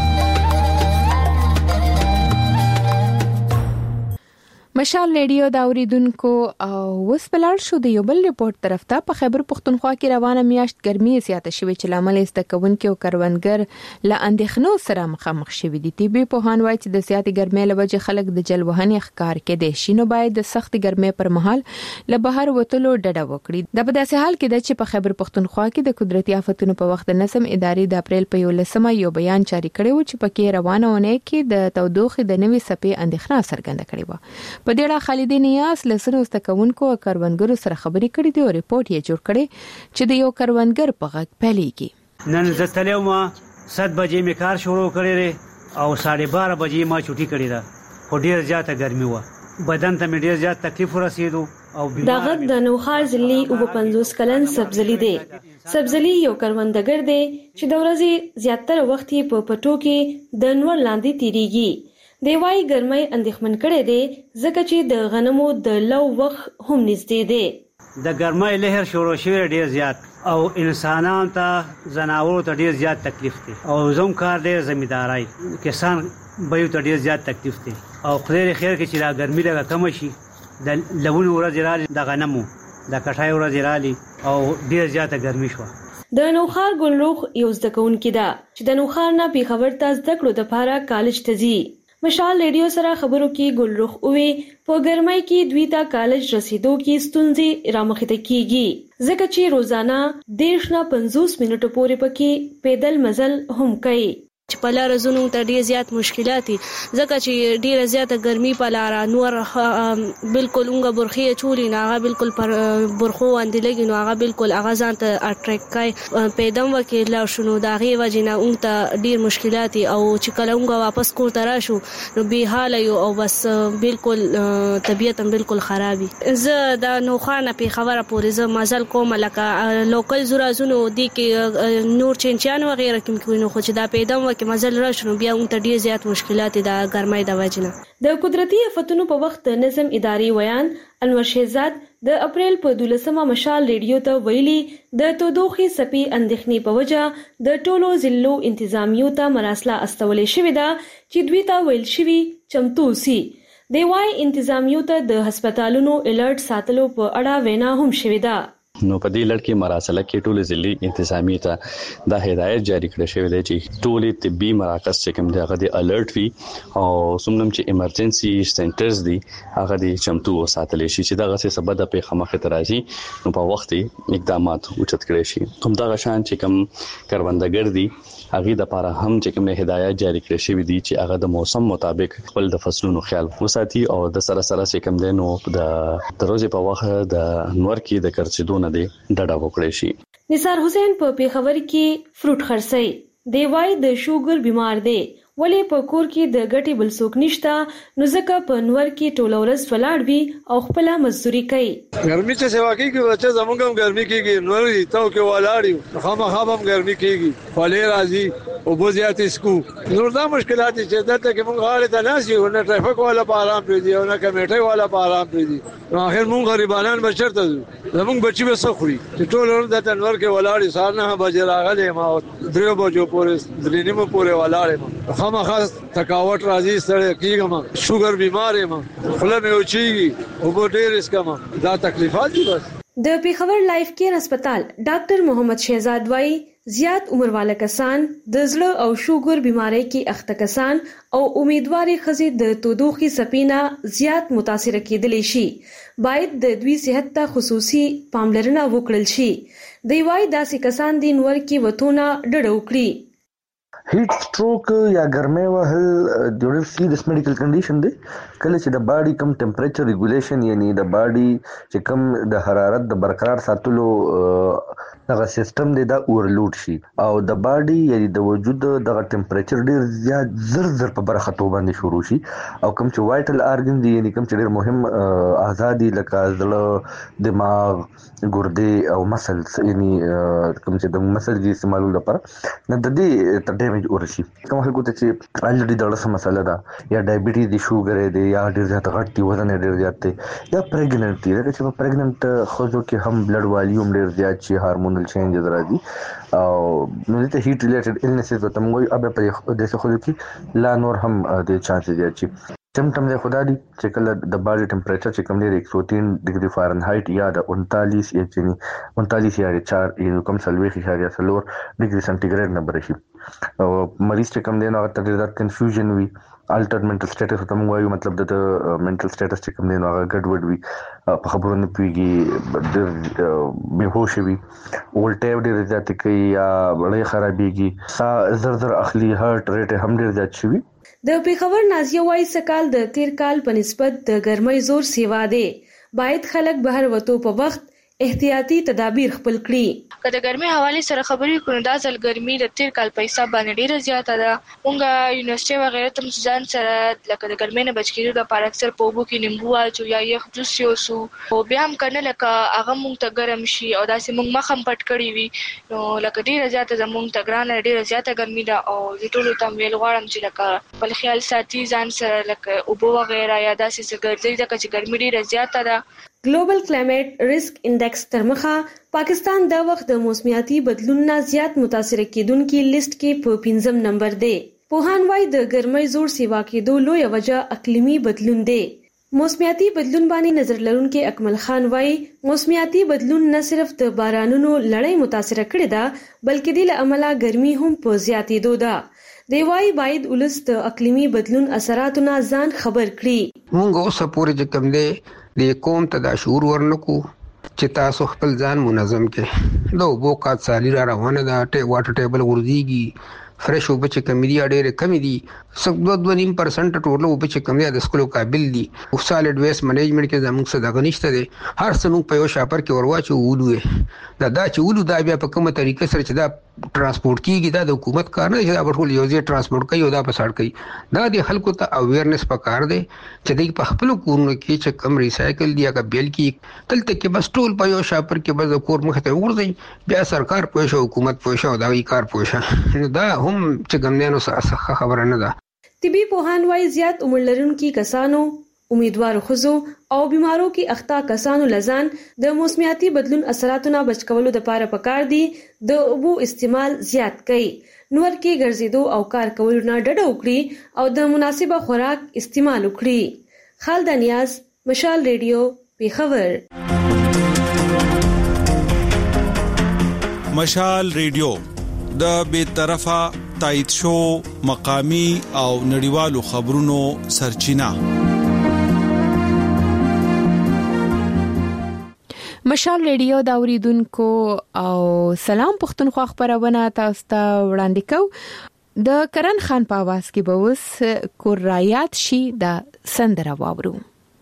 Speaker 4: مشال ریډیو دا اوریدونکو او وسپلال شو د یو بل ریپورت طرف ته. په خیبر پختونخوا کې روانه میاشت ګرمي زیاته شوې چې لامل است کوونکو کروندګر له اندېښنو سره مخامخ شوي دي. طبي پوهان وایي چې د زیاتې ګرمۍ له وجې خلک د جلوهنې ښکار کېدای شي، نو باید د سخت ګرمۍ پر مهال له بهر وتلو ډډه وکړي. دا په داسې حال کې ده چې په خیبر پختونخوا کې د قدرتي آفتونو په وخت د نظم ادارې د اپریل په یولسمه یو بیان جاری کړی و چې پکې روانه ونه کې د تودوخې د نوي څپې اندېښنه څرګنده کړې و. په دې اړه خالد نیاز لسنو استکونکو کروندګرو سره خبرې کړې دي او ریپورت یې جوړ کړی چې د یو کروندګر په غږ پیلېږي.
Speaker 21: نن زه تلم ما سات بجې می کار شروع کړی او ساڑھے بارہ بجې ما چوټي کړې ده. خو ډیر زیاته ګرمي و، بدن ته مې ډیر زیات تکلیف ورسېدو او
Speaker 17: دا غږ د نوخار ضلعي او پنځوس کلن سبزلی دی. سبزلی یو کروندګر دی چې د ورځې زیاتره وخت یې په پټو کې د نور لاندې تیریږي. دی وايي ګرمۍ اندېښمن کړی دی ځکه چې د غنمو د لو وخت هم نږدې دی.
Speaker 21: د ګرمۍ لهر شروع شوی ډیر زیات او انسانانو ته زناورو ته ډیر زیات تکلیف دی او زوم کار دی زمیندارای کسان به ته ډیر زیات تکلیف دی او خدای خیر کې چې دا ګرمي لږه کم شي. د لوونو ورځ رالي د غنمو د کټای ورځ رالي او ډیر زیاته ګرمي شو.
Speaker 17: د نوخار ګلروخ یو زده کوونکی ده چې د نوخار نه پیښور ته زده کړو لپاره کالج ته ځي. مشال ریډیو سره خبرو کې ګلرخ اوې په ګرمۍ کې دوی ته کالج رسیدو کې ستونزې رامخته کیږي ځکه چې روزانه دیرش نه پنځوس منټو پورې پکې پیدل مزل هم کوي
Speaker 1: چې په لار زونو ته ډیر زیات مشکلات دي ځکه چې ډیر زیاته ګرمي په لار نور بالکل اونګه برخي چولي نه هغه بالکل پر برخو باندې لګي نو هغه بالکل هغه ځان ته اټریک کوي پیدم وکړ لا شنو دا غي وجنه اون ته ډیر مشکلات او چې کله اونګه واپس کور ته راشو نو به حال یو او بس بالکل طبيعت بالکل خرابي زه دا نو خانه په خبره پورې زه مزل کوم لکه لوکل زورا زونو دي کې نور چنچان وغیرہ کوم کوي خو چې دا پیدم کې مزل راشنو بیا اون ته ډیر زیات مشکلات د ګرمۍ د وجنه
Speaker 17: د قدرتي آفتونو په وخت نظم اداري ویان انور شهزاد د اپریل په دولسمه مشال ریډیو ته ویلي د تودوخي سپي اندېښنې په وجه د ټولو ضلعو انتظامیو ته مراسله استولې شوې ده چې دوی ته ویل شوي چمتو سي دی وايي انتظامیو ته د هسپتالونو الرټ ساتلو په اړه وینا هم شوې ده
Speaker 22: نو په دې لړ کې مراسله کې ټول ضلعي انتظامیه ته د هدایت جاری کړې شوې ده چې ټول طبي مراکز چې کوم دي هغه د الرټ وي او څومره چې ایمرجنسي سنټرز دي هغه د چمتو وساتل شي چې دغه څه سبب د پیغامه خطر راځي نو په وخت اقدامات اوچت کړي شي هم دا شان چې کوم کروندګر دي هغه د لپاره هم چې کوم هدایت جاری کړې شوې دي چې هغه د موسم مطابق خپل د فصلونو خیال وساتي او د سره سره چې کوم دي نو د دروازې په وخت د نور کې د کرچدو نه دي ډډه وکړي شي
Speaker 17: نثار حسین په پیښور کې فروټ خرڅي دی وايي د شوګر بیمار دی ولې په کور کې د ګټي بل څوک نشته نو ځکه په نور کې ټول ورځ ولاړ وي او خپل مزدوري کوي
Speaker 23: ګرمي ته سیوا کوي بچا زمونږ هم ګرمي کېږي نور دي ته کې ولاړ یو خامخا هم ګرمي کېږي خولې راځي او بوزيات اسکو نور دا مشکلات چې دلته کې مونږ غاړه ته ناسي او نه ټریفیک والا په آرام پری دي او نه کمیټي والا په آرام پری دي نو اخر مونږ غریبانان بچرته زمونږ بچي به سخوري چې ټول ورځ د تنور کې ولاړ سار نه بجې راغلي ما درو بجو پورې درې نیمه پورې ولاړ خامخا تکاوت راځي سره کېږم شوګر بیمار یم خپل مې اوچیږي او په ډېر اس کما دا تکلیفات دي بس
Speaker 17: د پیښور لایف کیر هسپتال ډاکټر محمد شهزاد وايي زیات عمر والا کسان د زړه او شوګر بیماری کې اخته کسان او امیدواري خزي د تودوخي سپینا زیات متاثر کېدلی شي باید د دوی صحت ته خصوصي پاملرنه وکړل شي دی وايي داسې کسان د نور کې وتونه ډډه وکړي
Speaker 24: هیټ سټروک یا ګرمۍ وهل د ډېر سیریس میډیکل کنډیشن دی کله چې د باډي کم ټمپریچر ریګولیشن یعنی د باډي چې کم د حرارت د برقرار ساتلو دغه سیستم دی دا اورلوډ شي او د باډي یعنی د وجود دغه ټمپریچر ډېر زیات زر زر په برخه تو باندې شروع شي او کم چې وایټل ارګن دی یعنی کم چې ډېر مهم ازادي لکه زړه دماغ ګردې او مسلز یعنی کم چې د مسل دي استعمالول لپاره نه د دې ته ډیمیج ورشي کوم خلکو ته چې الریډي دغه څه مسله ده یا ډایبټیز دی شوګر دی یا ډېر زیات غټ دی وزن ډېر زیات دی یا پریګننټ دی لکه چې په پریګننټ خوځو کې هم بلډ والیوم ډېر زیات شي هارمونل چینجز راځي او نو دته هیټ ریلیټډ النسز ته موږ اوبه په دې خوځو کې لا نور هم د چانس زیات شي سمټم د خدا دي چې کله د باډي ټمپریچر چې کوم دی ایک سو تین ډیګري فارنهایت یا د انتالیس یعنی انتالیس یا چار یو کم سلوي یا سلور ډیګري سنټیګریډ نمبر شي او مریض چې کوم دی نو هغه ته د کنفیوژن وي الټر منټل سټیټس ته موږ وایو مطلب د منټل سټیټس چې کوم دی نو هغه ګډوډ وي په خبرو نه پیږي د بهوش وي ولټیو ډېر زیات کوي یا بړې خرابېږي سا زر زر اخلي هارت ریټ هم ډېر زیات شي
Speaker 17: د پیښور نازیه وايي سکال د تیر کال په نسبت د ګرمۍ زور سیوا دی باید خلک بهر وته په وخت احتیاطي تدابیر خپل کړي
Speaker 25: که د ګرمۍ حواله سره خبرې کوو دا ځل ګرمۍ د تیر کال په حساب باندې ډیره زیاته ده مونږه یونیورسيټي وغیرہ تم ځان سره لکه د ګرمۍ نه بچ کېدو لپاره اکثر په اوبو کې نیمبو واچو یا یخ جوس یوسو او بیا هم کنه لکه هغه مونږ ته ګرم شي او داسې مونږ مخ هم پټ کړی وي نو لکه ډیره زیاته زمونږ ته ګرانه ډیره زیاته ګرمۍ ده او د ټولو ته ویل غواړم چې لکه بل خیال ساتي ځان سره لکه اوبو وغیرہ یا داسې څه ګرځي ځکه چې ګرمۍ ډیره زیاته ده
Speaker 17: ګلوبل کلایمټ ریسک انډیکس تر مخه پاکستان دا وخت د موسمیاتي بدلون نه زیات متاثر کیدونکو لیست کې په پنځم نمبر دی پوهان وايي د ګرمۍ زور سیوا کېدو لوی وجه اقلیمي بدلون دی موسمیاتي بدلون باندې نظر لرونکي اکمل خان وايي موسمیاتي بدلون نه صرف د بارانونو لړۍ متاثر کړي ده بلکې د عمله ګرمي هم په زیاتېدو ده دی وايي باید ولس د اقلیمي بدلون اثراتو نه ځان خبر کړي.
Speaker 2: موږ اوس پورې چې کوم دی د قوم ته د شعور ورنکو چې تاسو خپل ځان منظم کړئ. د اوبو کات سالي را روانه ده، ټي واټر ټیبل ورځيږي، فرش اوبه چې کمی دي ډېرې کمی دي، سب دوه دوه نیم پرسنټ ټول اوبه چې کمی د سکلو قابل دي. او سالډ ویست منیجمنت کې زموږ څه دغه نشته دی، هر څه موږ په یو شاپر کې ورواچو ولوي. دا دا چې ولو دا بیا په کومه طریقه سره چې دا ترانسپورت کیږي دا د حکومت کار نه دی، دا ټول یو ځای ترانسپورت کوي او دا په سړک کوي. دا د خلکو ته اویرنس پکار دی چې دوی په خپل کورونو کې چې کم ریسایکل دی یا بیل کې تلته کې بس ټول په یو شاپر کې بس کور مخ ته ورځي، بیا سرکار پوښه حکومت پوښه او دا یې کار پوښه. دا هم چې ګمنانو سره خبره نه ده.
Speaker 17: طبي پوهان وايي زیات عمر لرونکي کسانو، امیدوارو ښځو او بیمارو کې اخته کسانو لزان د موسمیاتي بدلون اثراتو نه بچ کولو لپاره پکار دي د اوبو استعمال زیات کړي، نور کې ګرځېدو او کار کولو نه ډډه وکړي او د مناسبه خوراک استعمال وکړي. خالد نیاز، مشال ریډیو، پیښور.
Speaker 3: مشال ریډیو د بې طرفه تایید شو مقامی او نړیوالو خبرونو سرچینه.
Speaker 4: مشال ریډیو دا اوریدونکو او سلام پښتونخوا خبرونه تاسو ته وړاندې کوم. د کرن خان په आवाज کې به اوس کورایات شي د سندره واورو.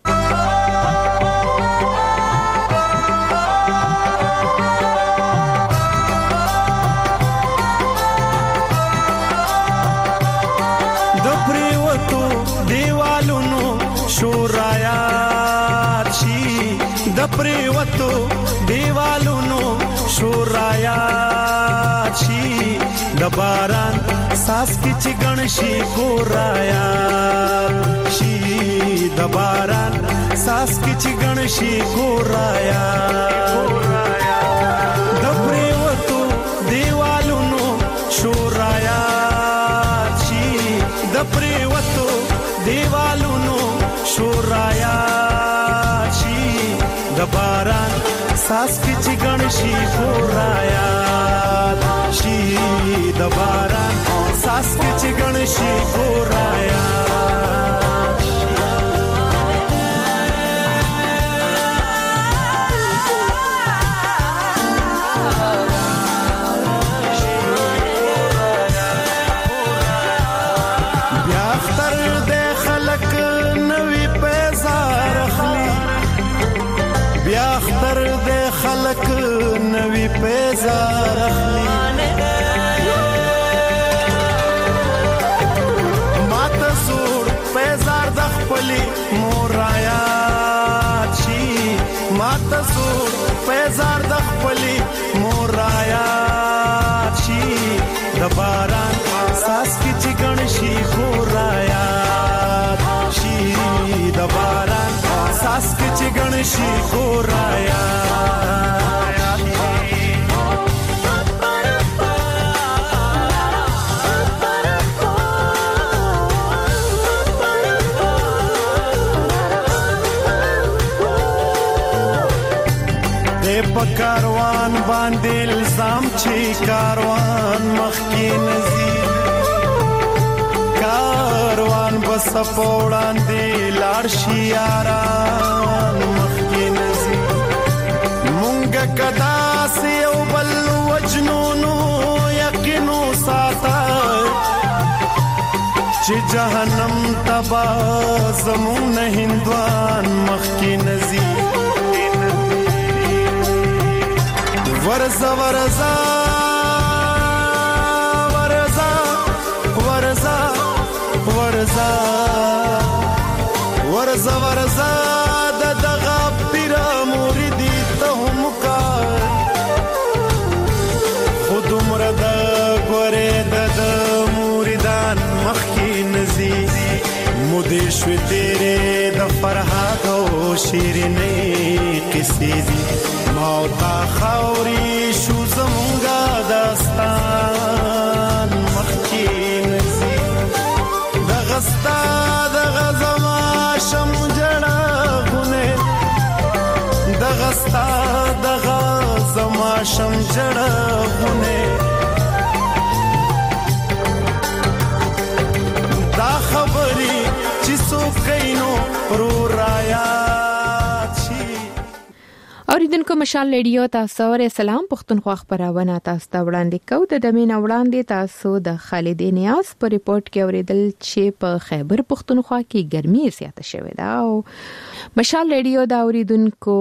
Speaker 6: د پریوتو دیوالونو شورایات شي، د پریوتو دیوالونو شورایات شي، د باران ساس کی چګن شي کورایات شي، د باران ساس کی چګن شي کورایات، د پریوتو دیوالونو شورایات شي، د پریوتو دیوالونو شورایات شي، د باران ساس کی چګن شي کورایات شي، د باران ساس کی چګن شي کورایات. خلق نوی پیزار اخلی ماتا زور پیزار دخپلی مورایات شی، ماتا زور پیزار دخپلی مورایات شی، دباران ساس کی چگن شی خورایات شی، دباران ساس کی چگن شی خورایات. کاروان باندې الزام چې کاروان مخکې نزي، کاروان بس پوڑان دی لار شي یاران مخکې نزي، مونږ کدا سی او بل وجنونو یقینو ساته چې جهنم تبا زمون هندوان مخکې نزي، ورزا ورزا ورزا ورزا ورزا ورزا ورزا د دغه پیر مریدی ته هم کار خود مرد غره د مریدان مخکې نزي، مودې شو تیرې د فرحات او شیرینې قصې دي، موتا خوري شو زمونږه داستان مخکې نزي، دغه ستا دغه زما شم جړغونه، دغه ستا دغه زما شم جړغونه، رو رايات شي.
Speaker 4: اوریدونکو مشال ریډیو تاسو ور سلام پښتونخوا خبرونه تاسو ته وړاندې کوو. د دمین وړاندې تاسو د خالد نیاز په ریپورت کې اوریدل چې په خیبر پښتونخوا کې ګرمي زیاته شوې ده او مشال ریډیو دا اوریدونکو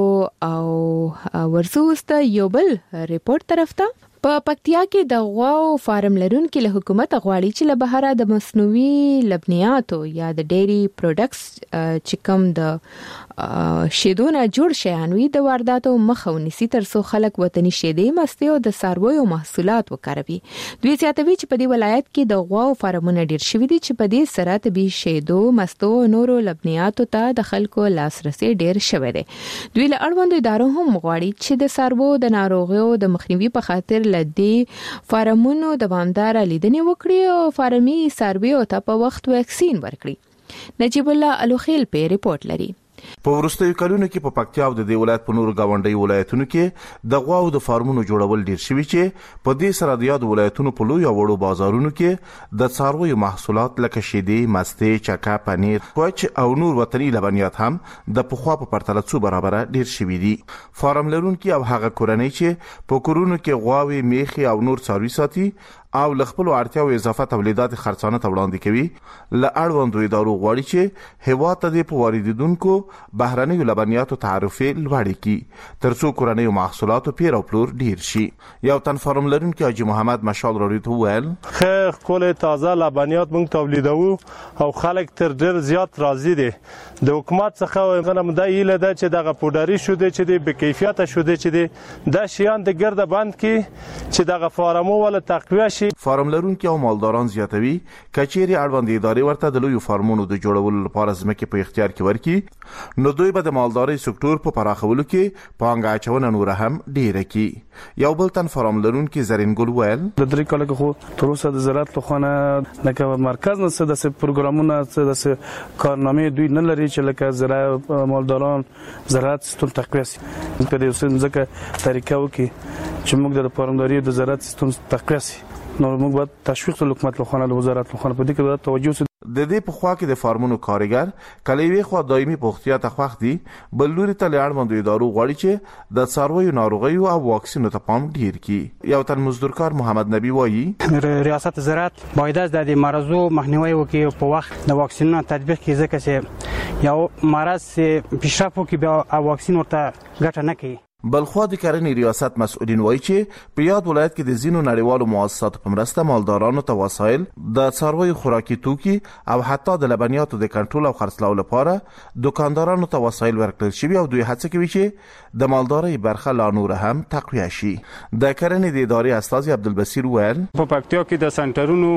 Speaker 4: او ورسوسته یو بل ریپورت طرف ته په پکتیا کې د غواو فارم لرونکو له حکومت غواړي چې له بهره د مصنوعي لبنیاتو یا د ډیری پروډکټس چې کوم د شیدونه جوړ شیان وي د وارداتو مخه ونیسي ترڅو خلک وطني شیدې مستي او د څارویو محصولات وکاروي. دوی زیاتوي چې په دې ولایت کې د غواو فارمونه ډیر شوي دي چې په دې سره طبي شیدو مستو او نورو لبنیاتو ته د خلکو لاسرسي ډیر شوی دی. دوی له اړوندو ادارو هم غواړي چې د څارویو د ناروغیو د مخنیوي په خاطر لدی فارمونو دوامدار لیدنې وکړي او فارمي څارویو ته په وخت واکسین ورکړي. نجیب الله الوخیل په ریپورت لري.
Speaker 5: په ورستیو کلونو کې په پکتیا او د دې ولایت په نورو گاونډي ولایتونو کې د غواو د فارمونو جوړول ډیر شوي چې په دې سره د یاد ولایتونو په لوی او وړو بازارونو کې د څارویو محصولات لکه شیدې، مستې، چکه، پنیر، کوچ او نور وطني لبنیات هم د پخوا په پرتله څو برابر ډیر شوي دي. فارم لرونکي او هغه کورنۍ چې په کورونو کې غواوي، میخي او نور څاروي ساتي او لخپل اړتیاو اضافه تولیدات خرڅانه ته وړاندې کوي ل اړوندو ادارو غواړي چې هوا ته د واردونکو بهرنیو لبنیاتو تعرفه لوړ کړي ترڅو کورنیو محصولاتو پیر او پلور ډیر شي. یو تن فارم لرونکي حاجی محمد مشال راډیو ویل
Speaker 7: خیر کول تازه لبنیات موږ تولیدوو او خلک تر ډیر زیات راضي دي. د حکومت څخه غنم د ایله ده چې دغه پودری شوده چې د به کیفیت شوده چې د د شیان د ګرده بند کې چې دغه فارمو ول تقویه شي.
Speaker 5: فارم لرونکي او مالداران زیاتوي کچيري اړوند ادارې ورته د لوی فارمونو د جوړولو لپاره ځمکې په اختیار کې ورکړي نو دوی به د مالدارۍ سکتور په پراخولو کې پانګه اچونه نور هم ډیره کړي. یو بل تن فارم لرونکي زرین ګل ویل
Speaker 8: د درې کال کې خو تر اوسه د زراعت لخوا نه مرکز نه څه د پروګرامونه څه د کارنامې دوی نه لري چې لکه زراعت مالداران زراعت سیستم تقویه شي په دې څنګه طریقه وکړي چې موږ د فارمداري د زراعت سیستم تقویه شي. نو موږ باید تشویق د حکومت لخوا د وزارت لخوا په دې کې توجه
Speaker 5: د دې په خوا کې د فارمونو کارګر کله وی خو دایمي پوښتیا ته خوښ دي بل لوري ته لاړمندو ادارو غواړي چې د څارویو ناروغیو او واکسینو ته پام ډیر کړي. یو تن مزدورکار محمد نبی وایي
Speaker 21: ریاست زراعت باید د مرزو مخنیوي وکړي په وخت د واکسینونو تطبیق کې ځکه چې یو مرز پیشرفت وکړي او واکسین ورته ګټه نه کوي.
Speaker 5: بلخوا د کرنې ریاست مسؤلین وایي چې په یاد ولایت کې د زینو نړیوالو مؤسساتو په مرسته مالدارانو ته وسایل د څارویو خوراکي توکي او حتی د لبنیاتو د کنټرول او خرڅلاو لپاره دکاندارانو ته وسایل ورکړل شوي او دوی هڅه کوي چې د مالدارۍ برخه لا نور هم تقویه شي. د کرنې د ادارې استاذ عبدالبصیر ویل
Speaker 7: په پکتیا کې د سنټرونو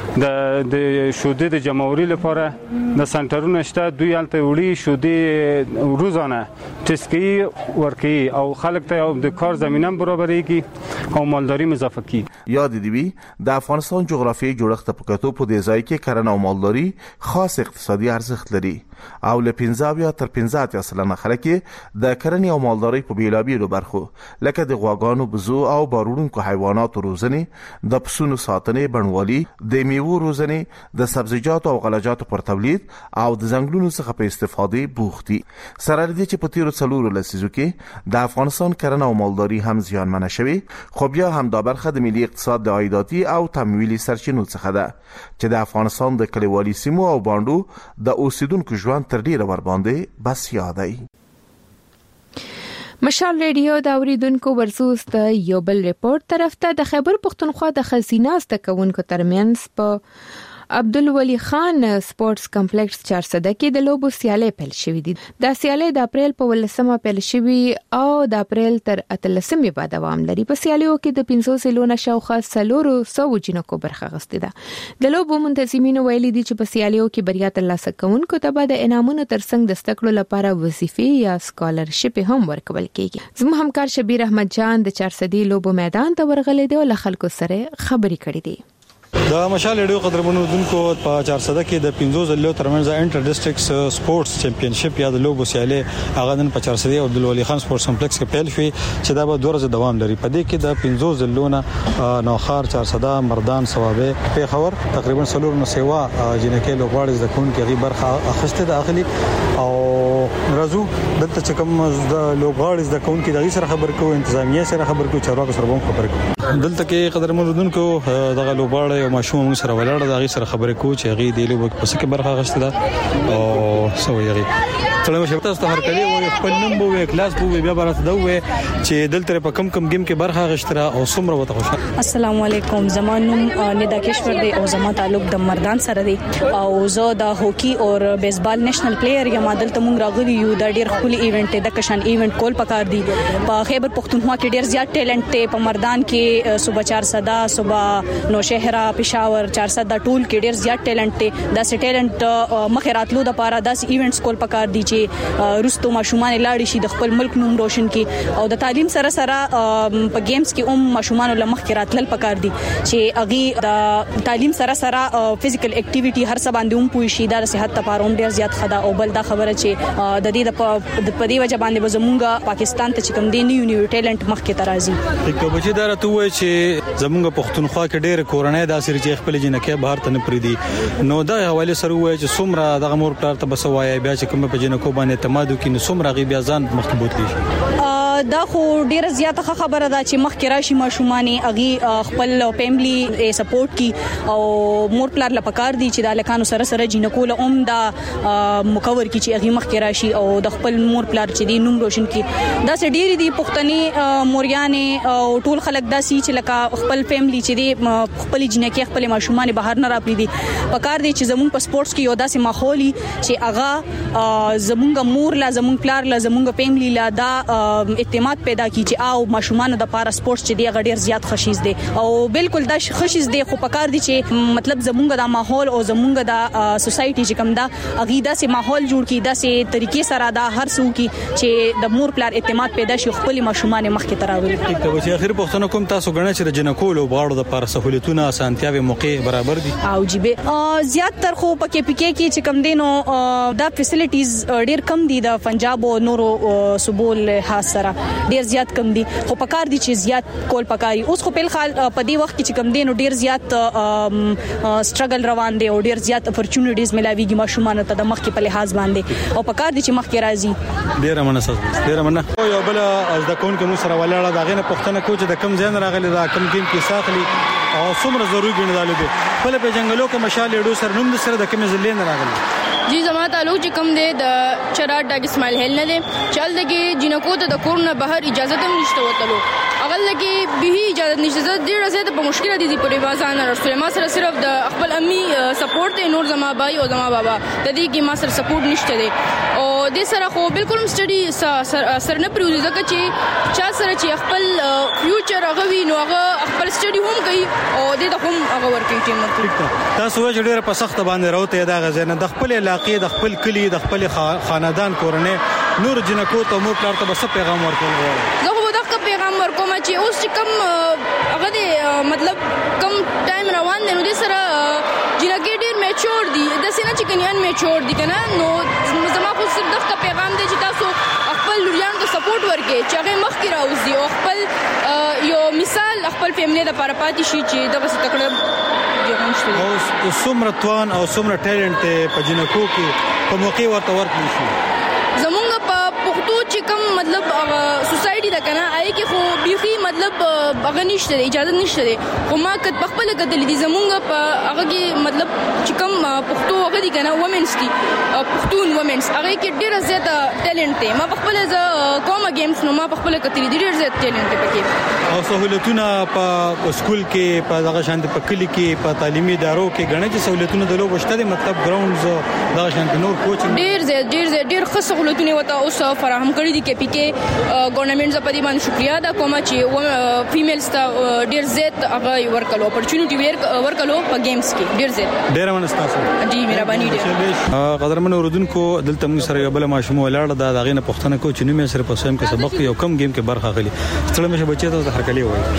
Speaker 7: د د شودې د جمهوریت لپاره د سنټرونو شته دوی الته وړي شودې روزانه ټسکی ورکي او خلک ته د کار زمينه برابرېږي او مالداري اضافه کی.
Speaker 5: یاد دی وی د افغانستان جغرافیایي جوړښت په کتو په دې ځای کې کرنه او مالداري خاص اقتصادي ارزښت لري او له پنځه یا تر پنځه اتیا سلنه خلک د کرنې او مالداري په بیلابیلو برخو لکه د غواګانو، بزو او بارونکو حیواناتو روزنې، د پسونو ساتنې، بڼوالي، د میوو روزنې، د سبزیجاتو او غلجاتو پر تولید او د ځنګلونو څخه په استفادې بوخت دي. سره دې چې په تیرو څلورو لسیزو کې د افغانستان کرنه او مالداري هم زیانمنه شوي خو بیا هم دا برخه د ملي اقتصاد د عایداتي او تمویلي سرچینو څخه ده چې د افغانستان د کلیوالي سیمو او باندو د اوسیدونکو ژوند تر ډیره ور باندې بسیا دی.
Speaker 4: مشال ریډیو دا اوریدونکو ورسوس ته یو بل ریپورت طرف ته د خیبر پښتونخوا د خزینه استکونکو ترمنځ په عبدالولي خان سپورتس کمپلیکس چارسده کې د لوبو سیالي پیل شوې دي. دا سیالي د اپریل په ولسمه پیل شوې او د اپریل تر اتلسمې به دوام لري. په سیالیو کې د پنځوس سلونه شاوخوا سلورو سو جنکو برخه اخیستې ده. د لوبو منتظمینو ویلي دي چې په سیالیو کې بریا ترلاسه کوونکو ته به د انعامونو ترڅنګ د زده کړو لپاره وظیفې یا سکالرشپ هم ورکول کیږي. زموږ همکار شبیر احمد جان د چارسدي لوبو میدان ته ورغلی دی او له خلکو سره خبرې کړې دي.
Speaker 3: د مشال ریډیو قدرمنو دونکو په چار صده کې د پنځو ځلو ترمنځ انټر ډیسټریکټ سپورتس چمپیونشپ یا د لوبو سیالي هغه نن په چار صده عبدالولي خان سپورتس کمپلیکس کې پیل شوی چې دا به دوه ورځې دوام لري. په دې کې د پنځو ځلونه نوخار چار صده مردان ثوابه پیښور تقریبا څلور نو سیوا جنکه لوبغاړي د کون کې غي برخه اخسته داخلي او رازو دلته چې کوم د لوبغاړي د کون کې دغه سره خبر کوو انتظامیه سره خبر کوو چارواکو سره هم خبر کوو. دلته کې قدرمنو دونکو دغه لوبغاړي او ماشوم سره ولاړ دغه سره خبرې کوو چې غي دی لوب په سکه برخه غشته ده او سوي غي تلمه شپته ست هر کلی او خپل نوم بو کلاس بو بیا برات دوه چې دلته په کم کم گیم کې برخه غشتره او سمره وته خوشاله.
Speaker 10: السلام علیکم زمانم ندا کشور دی او زما تعلق د مردان سره دی او زه د هوکی او بیسبال نېشنل پلیئر یم. دلته مونږ راغلي یو د ډیر خولي ایونت د کشان ایونت کول پکار دی. په خیبر پختونخوا کې ډیر زیات ټیلنټ ته په مردان کې صوبه چار صدا صوبه نوشهره پېښور چار صدا ټول کې ډیر زیات ټیلنټ ته د سټ ټیلنټ مخه راتلو د پاره داس ایونټس کول پکار دی چې روستو ماشومان لاړ شي د خپل ملک نوم روشن کړي او د تعلیم سره سره په گیمز کې هم ماشومان لمخ کې راتلل پکار دي چې اغي د تعلیم سره سره فزیکل اکټیویټي هر څه باندې هم پوي شي د صحت لپاره هم ډیر زیات خدا او بل دا خبره چې د دې د پدې وجه باندې زمونږ پاکستان ته چې کوم دی نیو نیو ټیلنټ مخ کې ترازی.
Speaker 3: یک بچی دا راته وای چې زمونږ پښتونخوا کې ډېر کورنۍ داسې چې خپل جنکه بهر ته نه پریدي نو دا حواله سره وای چې څومره دغه مور پلار ته بسوای بیا چې کوم په جنکو باندې اعتماد وکړي نو څومره غي بیا ځان مخ بوتلی شي.
Speaker 10: دا خو ډیره زیاته خبره ده چې مخکې راشي ماشومان اغي خپل فیملی سپورټ کی او مور پلار لپاره دي چې د لکانو سره سره جنکول اوم دا مکور کی چې اغي مخکې راشي او د خپل مور پلار چې دی نوم روشن کی. دا سه ډیره دي پښتني موریانه او ټول خلک داسي چې لکه خپل فیملی چې دی خپل جنکه خپل ماشومان بهر نه راپری دي پکار دي چې زمون په سپورتس کې یو داسې ماحولي چې اغا زمونږ مور لا زمونږ پلار لا زمونږ فیملی لا دا اعتماد پیدا کی چې او ماشومان د پاره سپورتس چې دی غډیر زیات خوشیز دي او بالکل دا خوشیز دي خو پکار دي چې مطلب زمونږ د ماحول او زمونږ د سوسايټي چې کوم دا اغیدا سي ماحول جوړ کی دا سي طریقې سره دا هر څو کی چې د مور پلار اعتماد پیدا شي خپل ماشومان مخ کې تراوي.
Speaker 3: ټیک ته چې اخر پښتنه کوم تاسو غنه چې جنکول او باړو د پاره سہولتونه اسانتیاوي موقع برابر دي
Speaker 10: او جيبه زیات تر خو پکې پکې کې چې کوم دینو دا فیسیلیټیز ډیر کم دي د پنجاب او نورو صوبول خاص سره ډیر زیات کم دي خو پکار دي چې زیات کول پکاري. اوس خو په خال په دې وخت کې چې کم دین او ډیر زیات سټرګل روان دي او ډیر زیات اپورچونټیز ملاويږي ماشومان ته د مخ کې په لحاظ باندې او پکار دي چې مخ کې راځي.
Speaker 3: ډیر مننه ډیر مننه یو بل از د کون کې مو سره ولاړه دا غنه پښتنه کو چې د کم ځای راغلي دا کم ټیم کې ساخلي او څومره ضروري ګڼل دي خپل په جنگلو کې مشال ډو سره نوم سره د کم ځلین راغلي.
Speaker 11: جی زما تعلق چې کم دی د چرات ډاګ اسماعیل هیل نه دی چل دغه جنکو ته د کور نه بهر اجازه هم نشته وتلو اغل لګي به اجازه نشته ډیر زیات په مشکل دي د پریوازان رسول ما سره صرف د خپل امي سپورټ ته نور زما بای او زما بابا د دې کې ما سره سپورټ نشته دی او د سره خو بالکل سټډي سر نه پریوزي ځکه چې چا سره چې خپل فیوچر هغه وی نو هغه خپل سټډي هم کوي او د هم هغه ورکې ټیم ته
Speaker 3: تاسو چې ډیر په سخت باندې راوته دا غزنه د خپل علاقې د خپل کلی د خپل خاندان کورنۍ نور جنکو ته مو پلار ته بس پیغام ورکول غواړم.
Speaker 11: زه خو دغه پیغام ورکوم چې اوس چې کم هغه دی مطلب کم ټایم روان دی نو د سره جنکې ډیر میچور دي د سینه چې کنيان میچور دي کنه نو زما خو صرف دغه پیغام دی چې تاسو خپل لوریان ته سپورټ ورکړئ چې هغه مخ کې راوځي او خپل یو مثال خپل فیملی د لپاره پاتې شي چې دغه څه تکړه
Speaker 3: او څومره توان او څومره ټیلنټ په جنکو کې په موقع ورته ورکړي شي.
Speaker 11: زمونږ په پښتو چې کوم مطلب سوسايټي دا کنه آی کې خو بيخي مطلب هغه نشته اجازه نشته دی خو ما کټ په خپل کتل دي زمونږ په هغه کې مطلب چې کوم پښتو هغه دي کنه وومنز دي پښتون وومنز هغه کې ډیر زیات ټیلنټ دی ما په خپل کوم گیمز نو ما په خپل کتل دي ډیر زیات ټیلنټ دی پکې
Speaker 3: او سہولتونه په سکول کې په دغه شانت په کلی کې په تعلیمي ادارو کې غنه چې سہولتونه د لوب شته مطلب ګراوندز دغه شانت نور کوچینګ
Speaker 11: ډیر زیات ډیر زیات ډیر ښه سہولتونه وته اوس فراهم کړی دي کې پی کې ګورنمنت زپدي باندې شکریا دا کوم چې فیمیلز ته ډیر زیات هغه ورکلو اپورچونټی ورکلو په گیمز کې ډیر زیات
Speaker 3: ډیر منستاسو
Speaker 11: جی مهرباني ډیر
Speaker 3: قدرمن اوردونکو دلته موږ سره یو بل ماشوم ولاړ دا دغه نه پښتنه کو چې نومې سره په سم کې سبق یو کم گیم کې برخه غلي ستړي مشه بچي ته هر کلی وای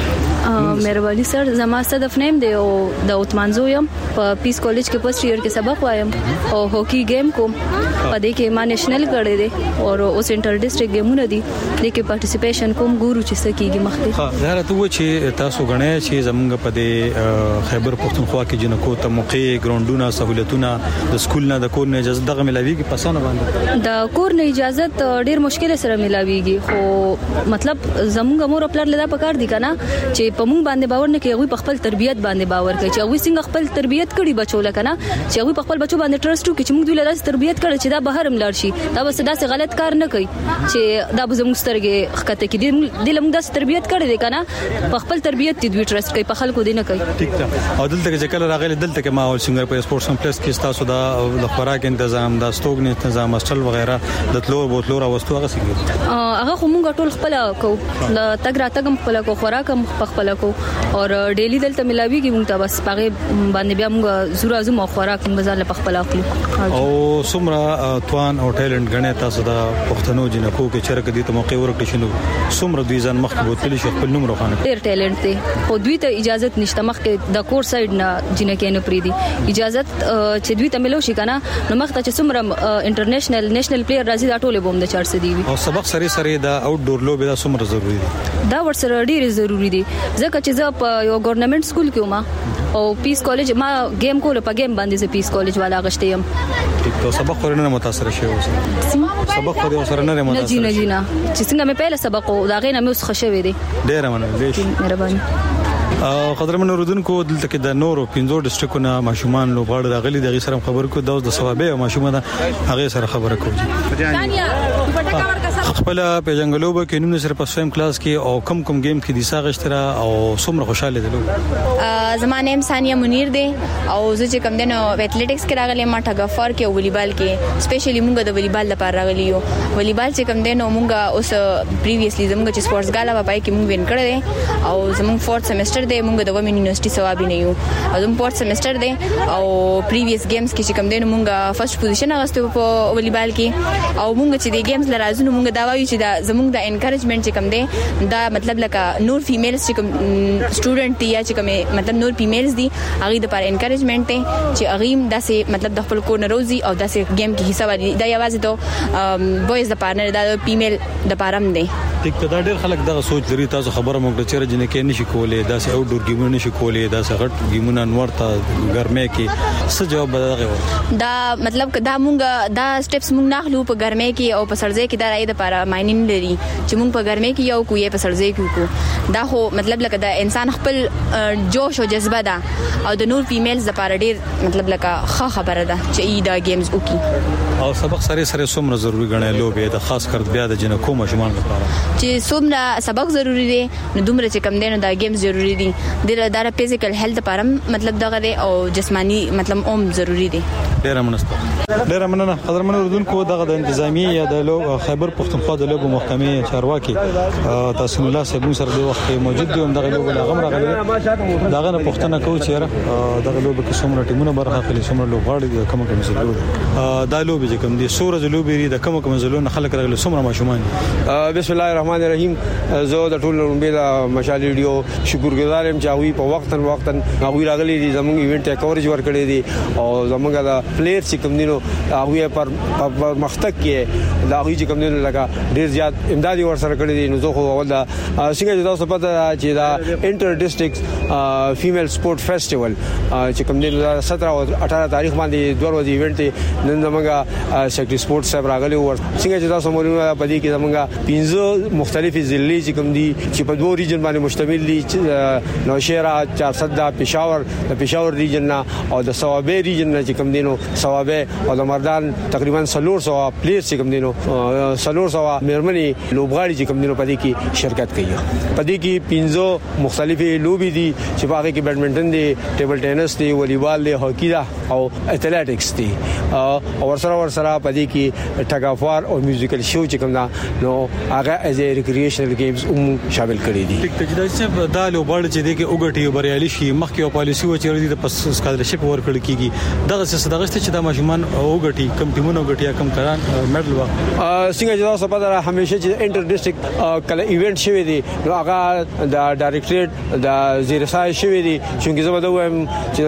Speaker 10: مهرباني سر زما صدف نیم دی او د اوتمانزو يم په پیس کالج کې فرست ایئر کې سبق وایم او هاکی گیم کوم په دې کې ما نېشنل کړی دی او اوس انټر ډیسټریکټ گیمونه دي د کې پارټیسیپیشن کوم ګورو چې سکیږي مخکې.
Speaker 3: ها دا راته و چې تاسو غنئ چې زمونږ په دې خیبر پختونخوا کې جنکو ته موقع ګراوندونه سہولتونه د سکول نه د کور نه اجازه دغه ملاويږي پسانه باندې
Speaker 10: د کور نه اجازه ډیر مشکل سره ملاويږي خو مطلب زمونږ مور خپل لدا پکار دي کنه چې په مونږ باندې باور نه کوي هغه خپل تربيت باندې باور کوي چې هغه څنګه خپل تربيت کړي بچو لکنه چې هغه خپل بچو باندې ټرست وکړي چې موږ دوی له تربيت کړي چې دا بهر ملار شي دا بس داسې غلط کار نه کوي چې دا به زموږ سترګې خکته کې دي د لمږ داسې تربيت کړي دي کنه په خپل تربيت دي دوی ټرست کوي په خلکو دي نه کوي.
Speaker 3: ټیک ده. او دلته کې ځکه راغلي دلته کې ماحول څنګه په سپورتس کمپلیکس کې تاسو دا د خوراک تنظیم دا ستوګ تنظیم هاستل وغیرہ د تلور بوتلور او وستو هغه څنګه
Speaker 10: هغه خو موږ ټول خپل کو د تګ را تګم خپل کو خوراک هم خپل کو او ډیلی دلته ملاويږي موږ ته بس پاره باندې بیا موږ زورا زمو خوراک موږ ځل په خپل اخلو
Speaker 3: او سمرا توان او ټیلنت غنه تاسو دا پښتنو جنکو کې چرګ دي ته موقع ورکړي شنو سمرا دوی ځان مخ بوتلی شو خپل نوم روخانه
Speaker 10: ډیر ټیلنت دی خو دوی ته اجازه نشته مخ کې د کور سایډ نه جنکه نه پری دي اجازه چې دوی ته ملو شي کنه نو مخ ته چې سمرا انټرنیشنل نېشنل پلیئر راځي دا ټوله بوم د چارڅ دی
Speaker 3: او سبق سره سره دا آوټ ډور لوبه دا سمرا ضروری دي
Speaker 10: دا ورسره ډیر ضروری دي ځکه چې زه په یو ګورنمنت سکول کې وم او پیس کالج ما گیم کول په گیم باندې زه پیس کالج والا غشته يم.
Speaker 3: ټیک ته سبق ورنه متاثر شوی اوس سبق خو دې سره نه متاثر
Speaker 10: نه جی نه جی نه چې څنګه مې پهله سبق او دا غینه مې اوس خوشوي دي
Speaker 3: ډیر مننه لیش
Speaker 10: مهرباني.
Speaker 3: قدرمن اوردونکو دلته کې د نورو پنځو ډیسټریکټونو ماشومان لوبغاړي راغلي د غي سره خبرو کو د ثوابه او ماشومان هغه سره خبره کوي خپل په جنگلوبه کې نوم سره په سویم کلاس کې او کم کم گیم کې د ساغشتره او څومره خوشاله دي.
Speaker 12: زمانه نیم ثانیه منیر دی او زه چې کم دنو ایتھلیټکس کې راغلی ما ټاګافار کې او والیبال کې سپیشلی مونږ د والیبال لپاره راغلی یو والیبال چې کم دنو مونږ اوس پریویسلی زمونږ چې سپورتس غالا پای کې مونږ وین کړی او زمونږ فورث سیمستر دی مونږ د ومن یونیورسيټي ثوابي نه یو او زموږ فورث سیمستر دی او پریویس گیمز کې چې کم دنو مونږ فرست پوزیشن اغستو په والیبال کې او مونږ چې د گیمز لرازونو مونږ دا وایو چې دا زمونږ د انکریجمنت چې کم دی دا مطلب لکه نور فیمیلز چې کم سټوډنټ دي یا چې کم مطلب نور فیمیلز دي هغه د پر انکریجمنت ته چې هغه داسې مطلب د خپل کو نه روزي او داسې گیم کې حصہ والی دا یوازې ته بویز د پارتنر دا فیمیل د پارم دی.
Speaker 3: ټیک ته دا ډېر خلک دا سوچ لري تاسو خبره مونږ ته چیرې جنې کې نشي کولای دا سه اوټ ډور گیمونه نشي کولای دا سه غټ گیمونه انور ته ګرمه کې څه جواب بدغه
Speaker 12: دا مطلب دا مونږ دا سټیپس مونږ ناخلو په ګرمه کې او په سړځي کې دا راي د پاره ماینین لري چې مونږ په ګرمه کې یو کوی په سړځي کې کو دا خو مطلب لکه دا انسان خپل جوش او جذبه ده او د نور فیمیلز لپاره ډېر مطلب لکه ښه خبره ده چې ای دا گیمز وکي
Speaker 3: او سبق سره سره څومره ضروری غنې لوبه د خاص کر بیا د جنکو ماشومان لپاره
Speaker 12: چې څومره سبق ضروری دي نو دومره چې کم دي نو دا گیمز ضروری دي د دا فزیکل هیلث لپاره مطلب دغه دی او جسمانی مطلب اوم ضروری دي.
Speaker 3: ډیر مننه ډیر مننه قدرمن اوردونکو دغه د انتظامی یا د لو خیبر پختونخوا د لوبو محکمې چارواکي تاسو الله صاحب سره د وخت موجود دي دغه لوبو لغم راغلي دغه نه پښتنه کوي چې دغه لوبو کې څومره ټیمونه برخه اخلي څومره لوبغاړي د کوم کوم زلو دا لوبې چې کوم دي سورج لوبې د کوم کوم زلو نه خلک راغلي څومره ماشومان.
Speaker 23: بسم الله الرحمن الرحیم. زه د ټول لومبي د مشال ویډیو شکرګزار یم چې هغه په وختن وختن هغه راغلي دي زموږ ایونت کورج ورکړي دي او زموږ د پلیئر چې کوم دینو هغه پر مختک کې دا هغه چې کوم دینو لګه ډیر زیات امدادي ور سره کړی دي نو زه خو اول دا څنګه تاسو پته چې دا انټر ډیسټریکټ فیمیل سپورت فیسټیوال چې کوم دینو سترہ او اٹھارہ تاریخ باندې دوه ورځې ایونت نن زموږ سیکټری سپورت صاحب راغلي ور څنګه چې تاسو مولونه پدې کې زموږ پنځه مختلفې ضلعې چې کوم دي چې په دوه ریجن باندې مشتمل دي نوشهرا چارسد پېښور د پېښور ریجن او د ثوابه ریجن چې کوم دینو ثوابه او د مردان تقریبا سلور سو پلیئر چې کوم دینو سلور سو مېرمنې لوبغاړي چې کوم دینو پدې کې شرکت کوي پدې کې پنځه مختلفې لوبې دي چې په هغه کې بیډمنټن دي ټیبل ټینس دي والیبال دي هاکی دا او ایتھلیټکس دي او ورسره ورسره پدې کې ټګافار او میوزیکل شو چې کوم دا نو هغه از ریکرییشنل گیمز هم شامل کړي دي.
Speaker 3: ټیک ته دا چې دا لوبغاړي چې دغه وګټي او بریالي شي مخکې او پالیسي و چې ردی د پس سکالرشپ ورکړل کیږي دغه څه دغه چې د ماشومان وګټي کم ټیمونو وګټي کم کران میډل وا
Speaker 23: څنګه چې تاسو په دغه همیشه چې انټر ډیسټریکټ کله ایونت شوی دی نو هغه د ډایریکټریټ د زیرسای شوی دی چې زما د وایم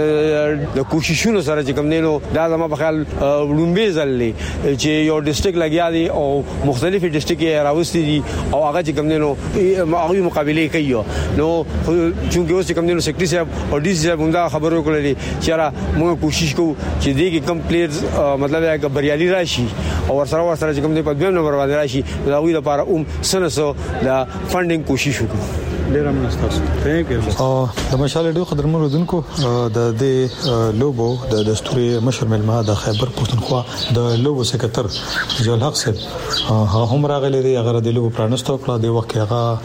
Speaker 23: چې د کوششونو سره چې کوم دینو دا زما په خیال لومبي ځلې چې یو ډیسټریکټ لګیا دی او مختلفي ډیسټریکټ راوستي دي او هغه چې کوم دینو هغه مقابله کوي نو چې اوس کوم دینو سیکریټری صاحب او ډي سي صاحب دا خبرو کړلې چې را موږ کوشش کوو چې دغه کم پلیئرز مطلب هغه بریالي راشي او ورسره ورسره چې کوم دی په دویم نمبر باندې راشي دا وی لپاره اوم سنسو د فندینګ کوشش وکړو
Speaker 3: ډیر منستاسو ثانک یو د مشال ډیو قدرمن ودونکو د دې لوبو د دستوري مشر ملما د خیبر پښتونخوا د لوبو سکرټر جوال حق صاحب هم راغلي دی هغه د لوبو پرانستو کړه د وخت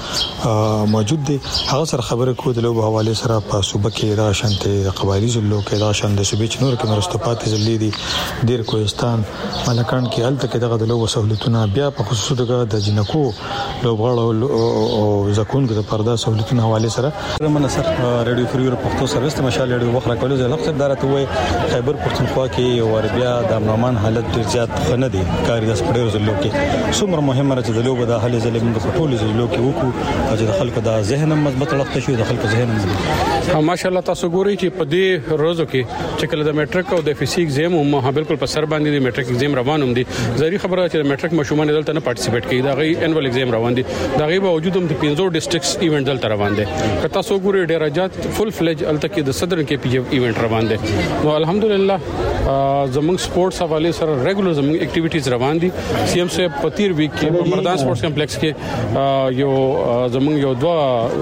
Speaker 3: هغه موجود دی هغه سره خبره کو د لوبو حواله سره په صوبه کې را شانته قبایلی زلو کې را شانته صوبې چنور کې مرستپات زلې دي ډیر کوهستان ملکان کې الته کې دغه د لوبو سہولتونه بیا په خصوص دغه د جنکو لوبغاړو او زکونګو د پردا سہولتونو حواله سره من سر رادیو فریور پښتو سرویس ته مشال ډیو وخت راکولو زه لخت دارته وای خیبر پښتونخوا کې وربیا د امنمان حالت ډیر زیات خنه دي کاری د سپډیو زلو کې څومره مهمه راځي د لوبو د حل زلم د ټولو زلو کې وکړو چې د خلکو د ذهن مضبوط لخت شي د خلکو ذهن مضبوط
Speaker 13: ماشاءالله تاسو ګورئ چې په دې روزو کې چې کله د میټریک او د فزیک ایگزام هم بالکل په سر باندې د میټریک ایگزام روان هم دي ځری خبره چې د میټریک مشومان دلته نه پارټیسیپیټ کوي دا غي انوال ایگزام روان دي دا غي باوجود هم د پنځو ډیسټریکټس ایونت دلته روان دي که تاسو ګورئ ډیر اجات فل فلج الته کې د صدرن کې پی جی ایونت روان دي نو الحمدلله زمونږ سپورتس حواله سره ریګولر زمونږ اکټیویټیز روان دي سی ام سی پتیر ویک کې په مردان سپورتس کمپلیکس کې یو زمونږ یو دوا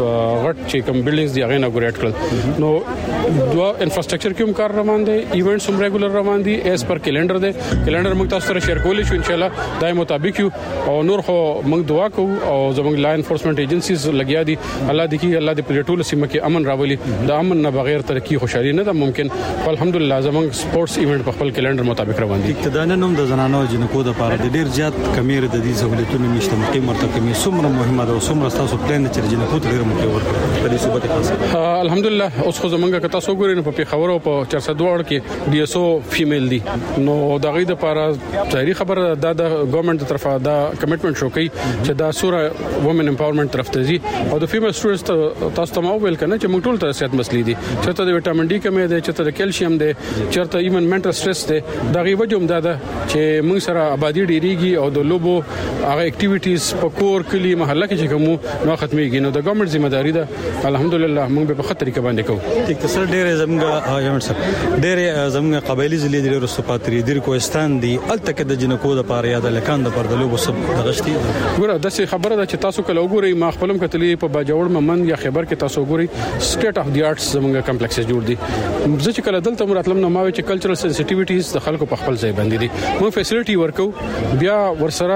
Speaker 13: غټ چې کوم بلډینګز دی هغه اناګوریټ کړل نو دوا انفراستراکچر کوم کار روان دي ایونټس هم ریګولر روان دي ایز پر کیلنډر دی کیلنډر موږ تاسو سره شیر کولی شو ان شاء الله دای مطابق یو او نور خو موږ دعا کوو او زمونږ لا انفورسمنت ایجنسیز لګیا دي الله دې کې الله دې په ټولو سیمه کې امن راولي د امن نه بغیر ترقی خوشحالي نه ده ممکن الحمدلله زمونږ سپورتس ایونت په خپل کیلنډر مطابق روان دي
Speaker 3: اقتدار نوم د زنانو جنکو د پاره د ډیر زیات کمیر د دې سہولتونو نشته مقیم مرتکه می څومره مهمه ده او څومره تاسو پلان چې جنکو ته ډیر مخه ورکړي په دې صوبه کې
Speaker 13: الحمدلله اوس خو زمونږ کتا سو ګورین په خبرو په چار سو دوړ کې ډي اس او فیمیل دي نو د غي د لپاره ظاهري خبره د ګورنمنت طرفه دا کمټمنټ شو کوي چې دا سوره وومن امپاورمنت طرف ته زی او د فیمیل سټوډنټس تاسو ته مو ویل کنه چې موږ ټول ته صحت مسلې دي چې ته د وټامین ډي کمې ده چې ته د کیلشیم ده چې ته ایون منټل سټرس ده دا غي وجه هم ده چې موږ سره آبادی ډیریږي او د لوبو هغه اکټیویټیز په کور کلی محله کې چې کوم نو ختميږي نو د ګورنمنت ذمہ داری ده الحمدلله موږ په خطر کې باندې کوو
Speaker 3: اقتصاد ډېر زموږ یمن صاحب ډېر زموږ قبایلی ضلع د رسوپاتری د کوهستان دی الته کې د جنکو د پاره یاد لکان د پردلو وسب دغشتي
Speaker 13: ګوره د څه خبره ده چې تاسو کله وګورئ ما خپلم کتلې په باجوړ ممن یا خبر کې تاسو وګورئ سټیټ اف دی آرټس زموږ کمپلیکس جوړ دي زه چې کله دلته مراتلم نو ما چې کلچرل سنسټیویټیز د خلکو په خپل ځای باندې دي موږ فیسیلیټي ورکو بیا ورسره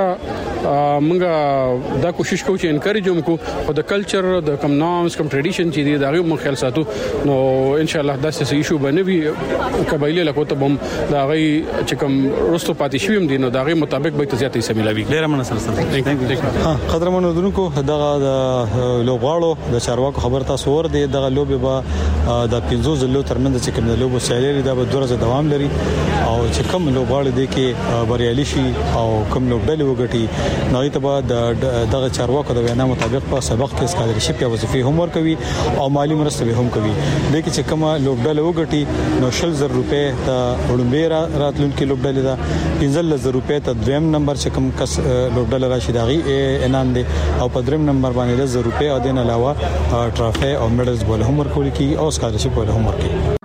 Speaker 13: موږ دا کوشش کوو چې انکریج وکړو خو د کلچر د کم نامز کم ټریډیشن چې دي دا غو مخ خیال ساتو نو ان شاء الله دا څه ایشو بنوي قبایلی لکه ته بم دا غي چې کوم رستو پاتې شویم دي نو دا غي مطابق به زیاتې سملاوي
Speaker 3: ډیر مننه سره ها قدرمنو دونکو دغه د لوبغاړو د چارواکو خبر تاسو ور دي دغه لوبي به د پنځو زلو ترمنځ چې کوم لوبو سیالي دا به دوه ورځې دوام لري او چې کوم لوبغاړي دي کې بریالي شي او کوم لوبډلې وګټي نو ته به دغه چارواکو د وینا مطابق په سبق کې سکالرشپ یا وظیفه هم ورکوي او مالی مرسته هم کوي لکه چې کوم لوبډلې وګټي نو شل زر روپے ته وړمبه راتلونکو لوبډلې دا پنځل زر روپے ته دویم نمبر چې کوم کس لوبډلې راشي داغي انعام دي او په دریم نمبر باندې زر روپے او دین علاوه ټرافي او میډلز بول هم ورکول کی او سکالرشپ بول هم ورکي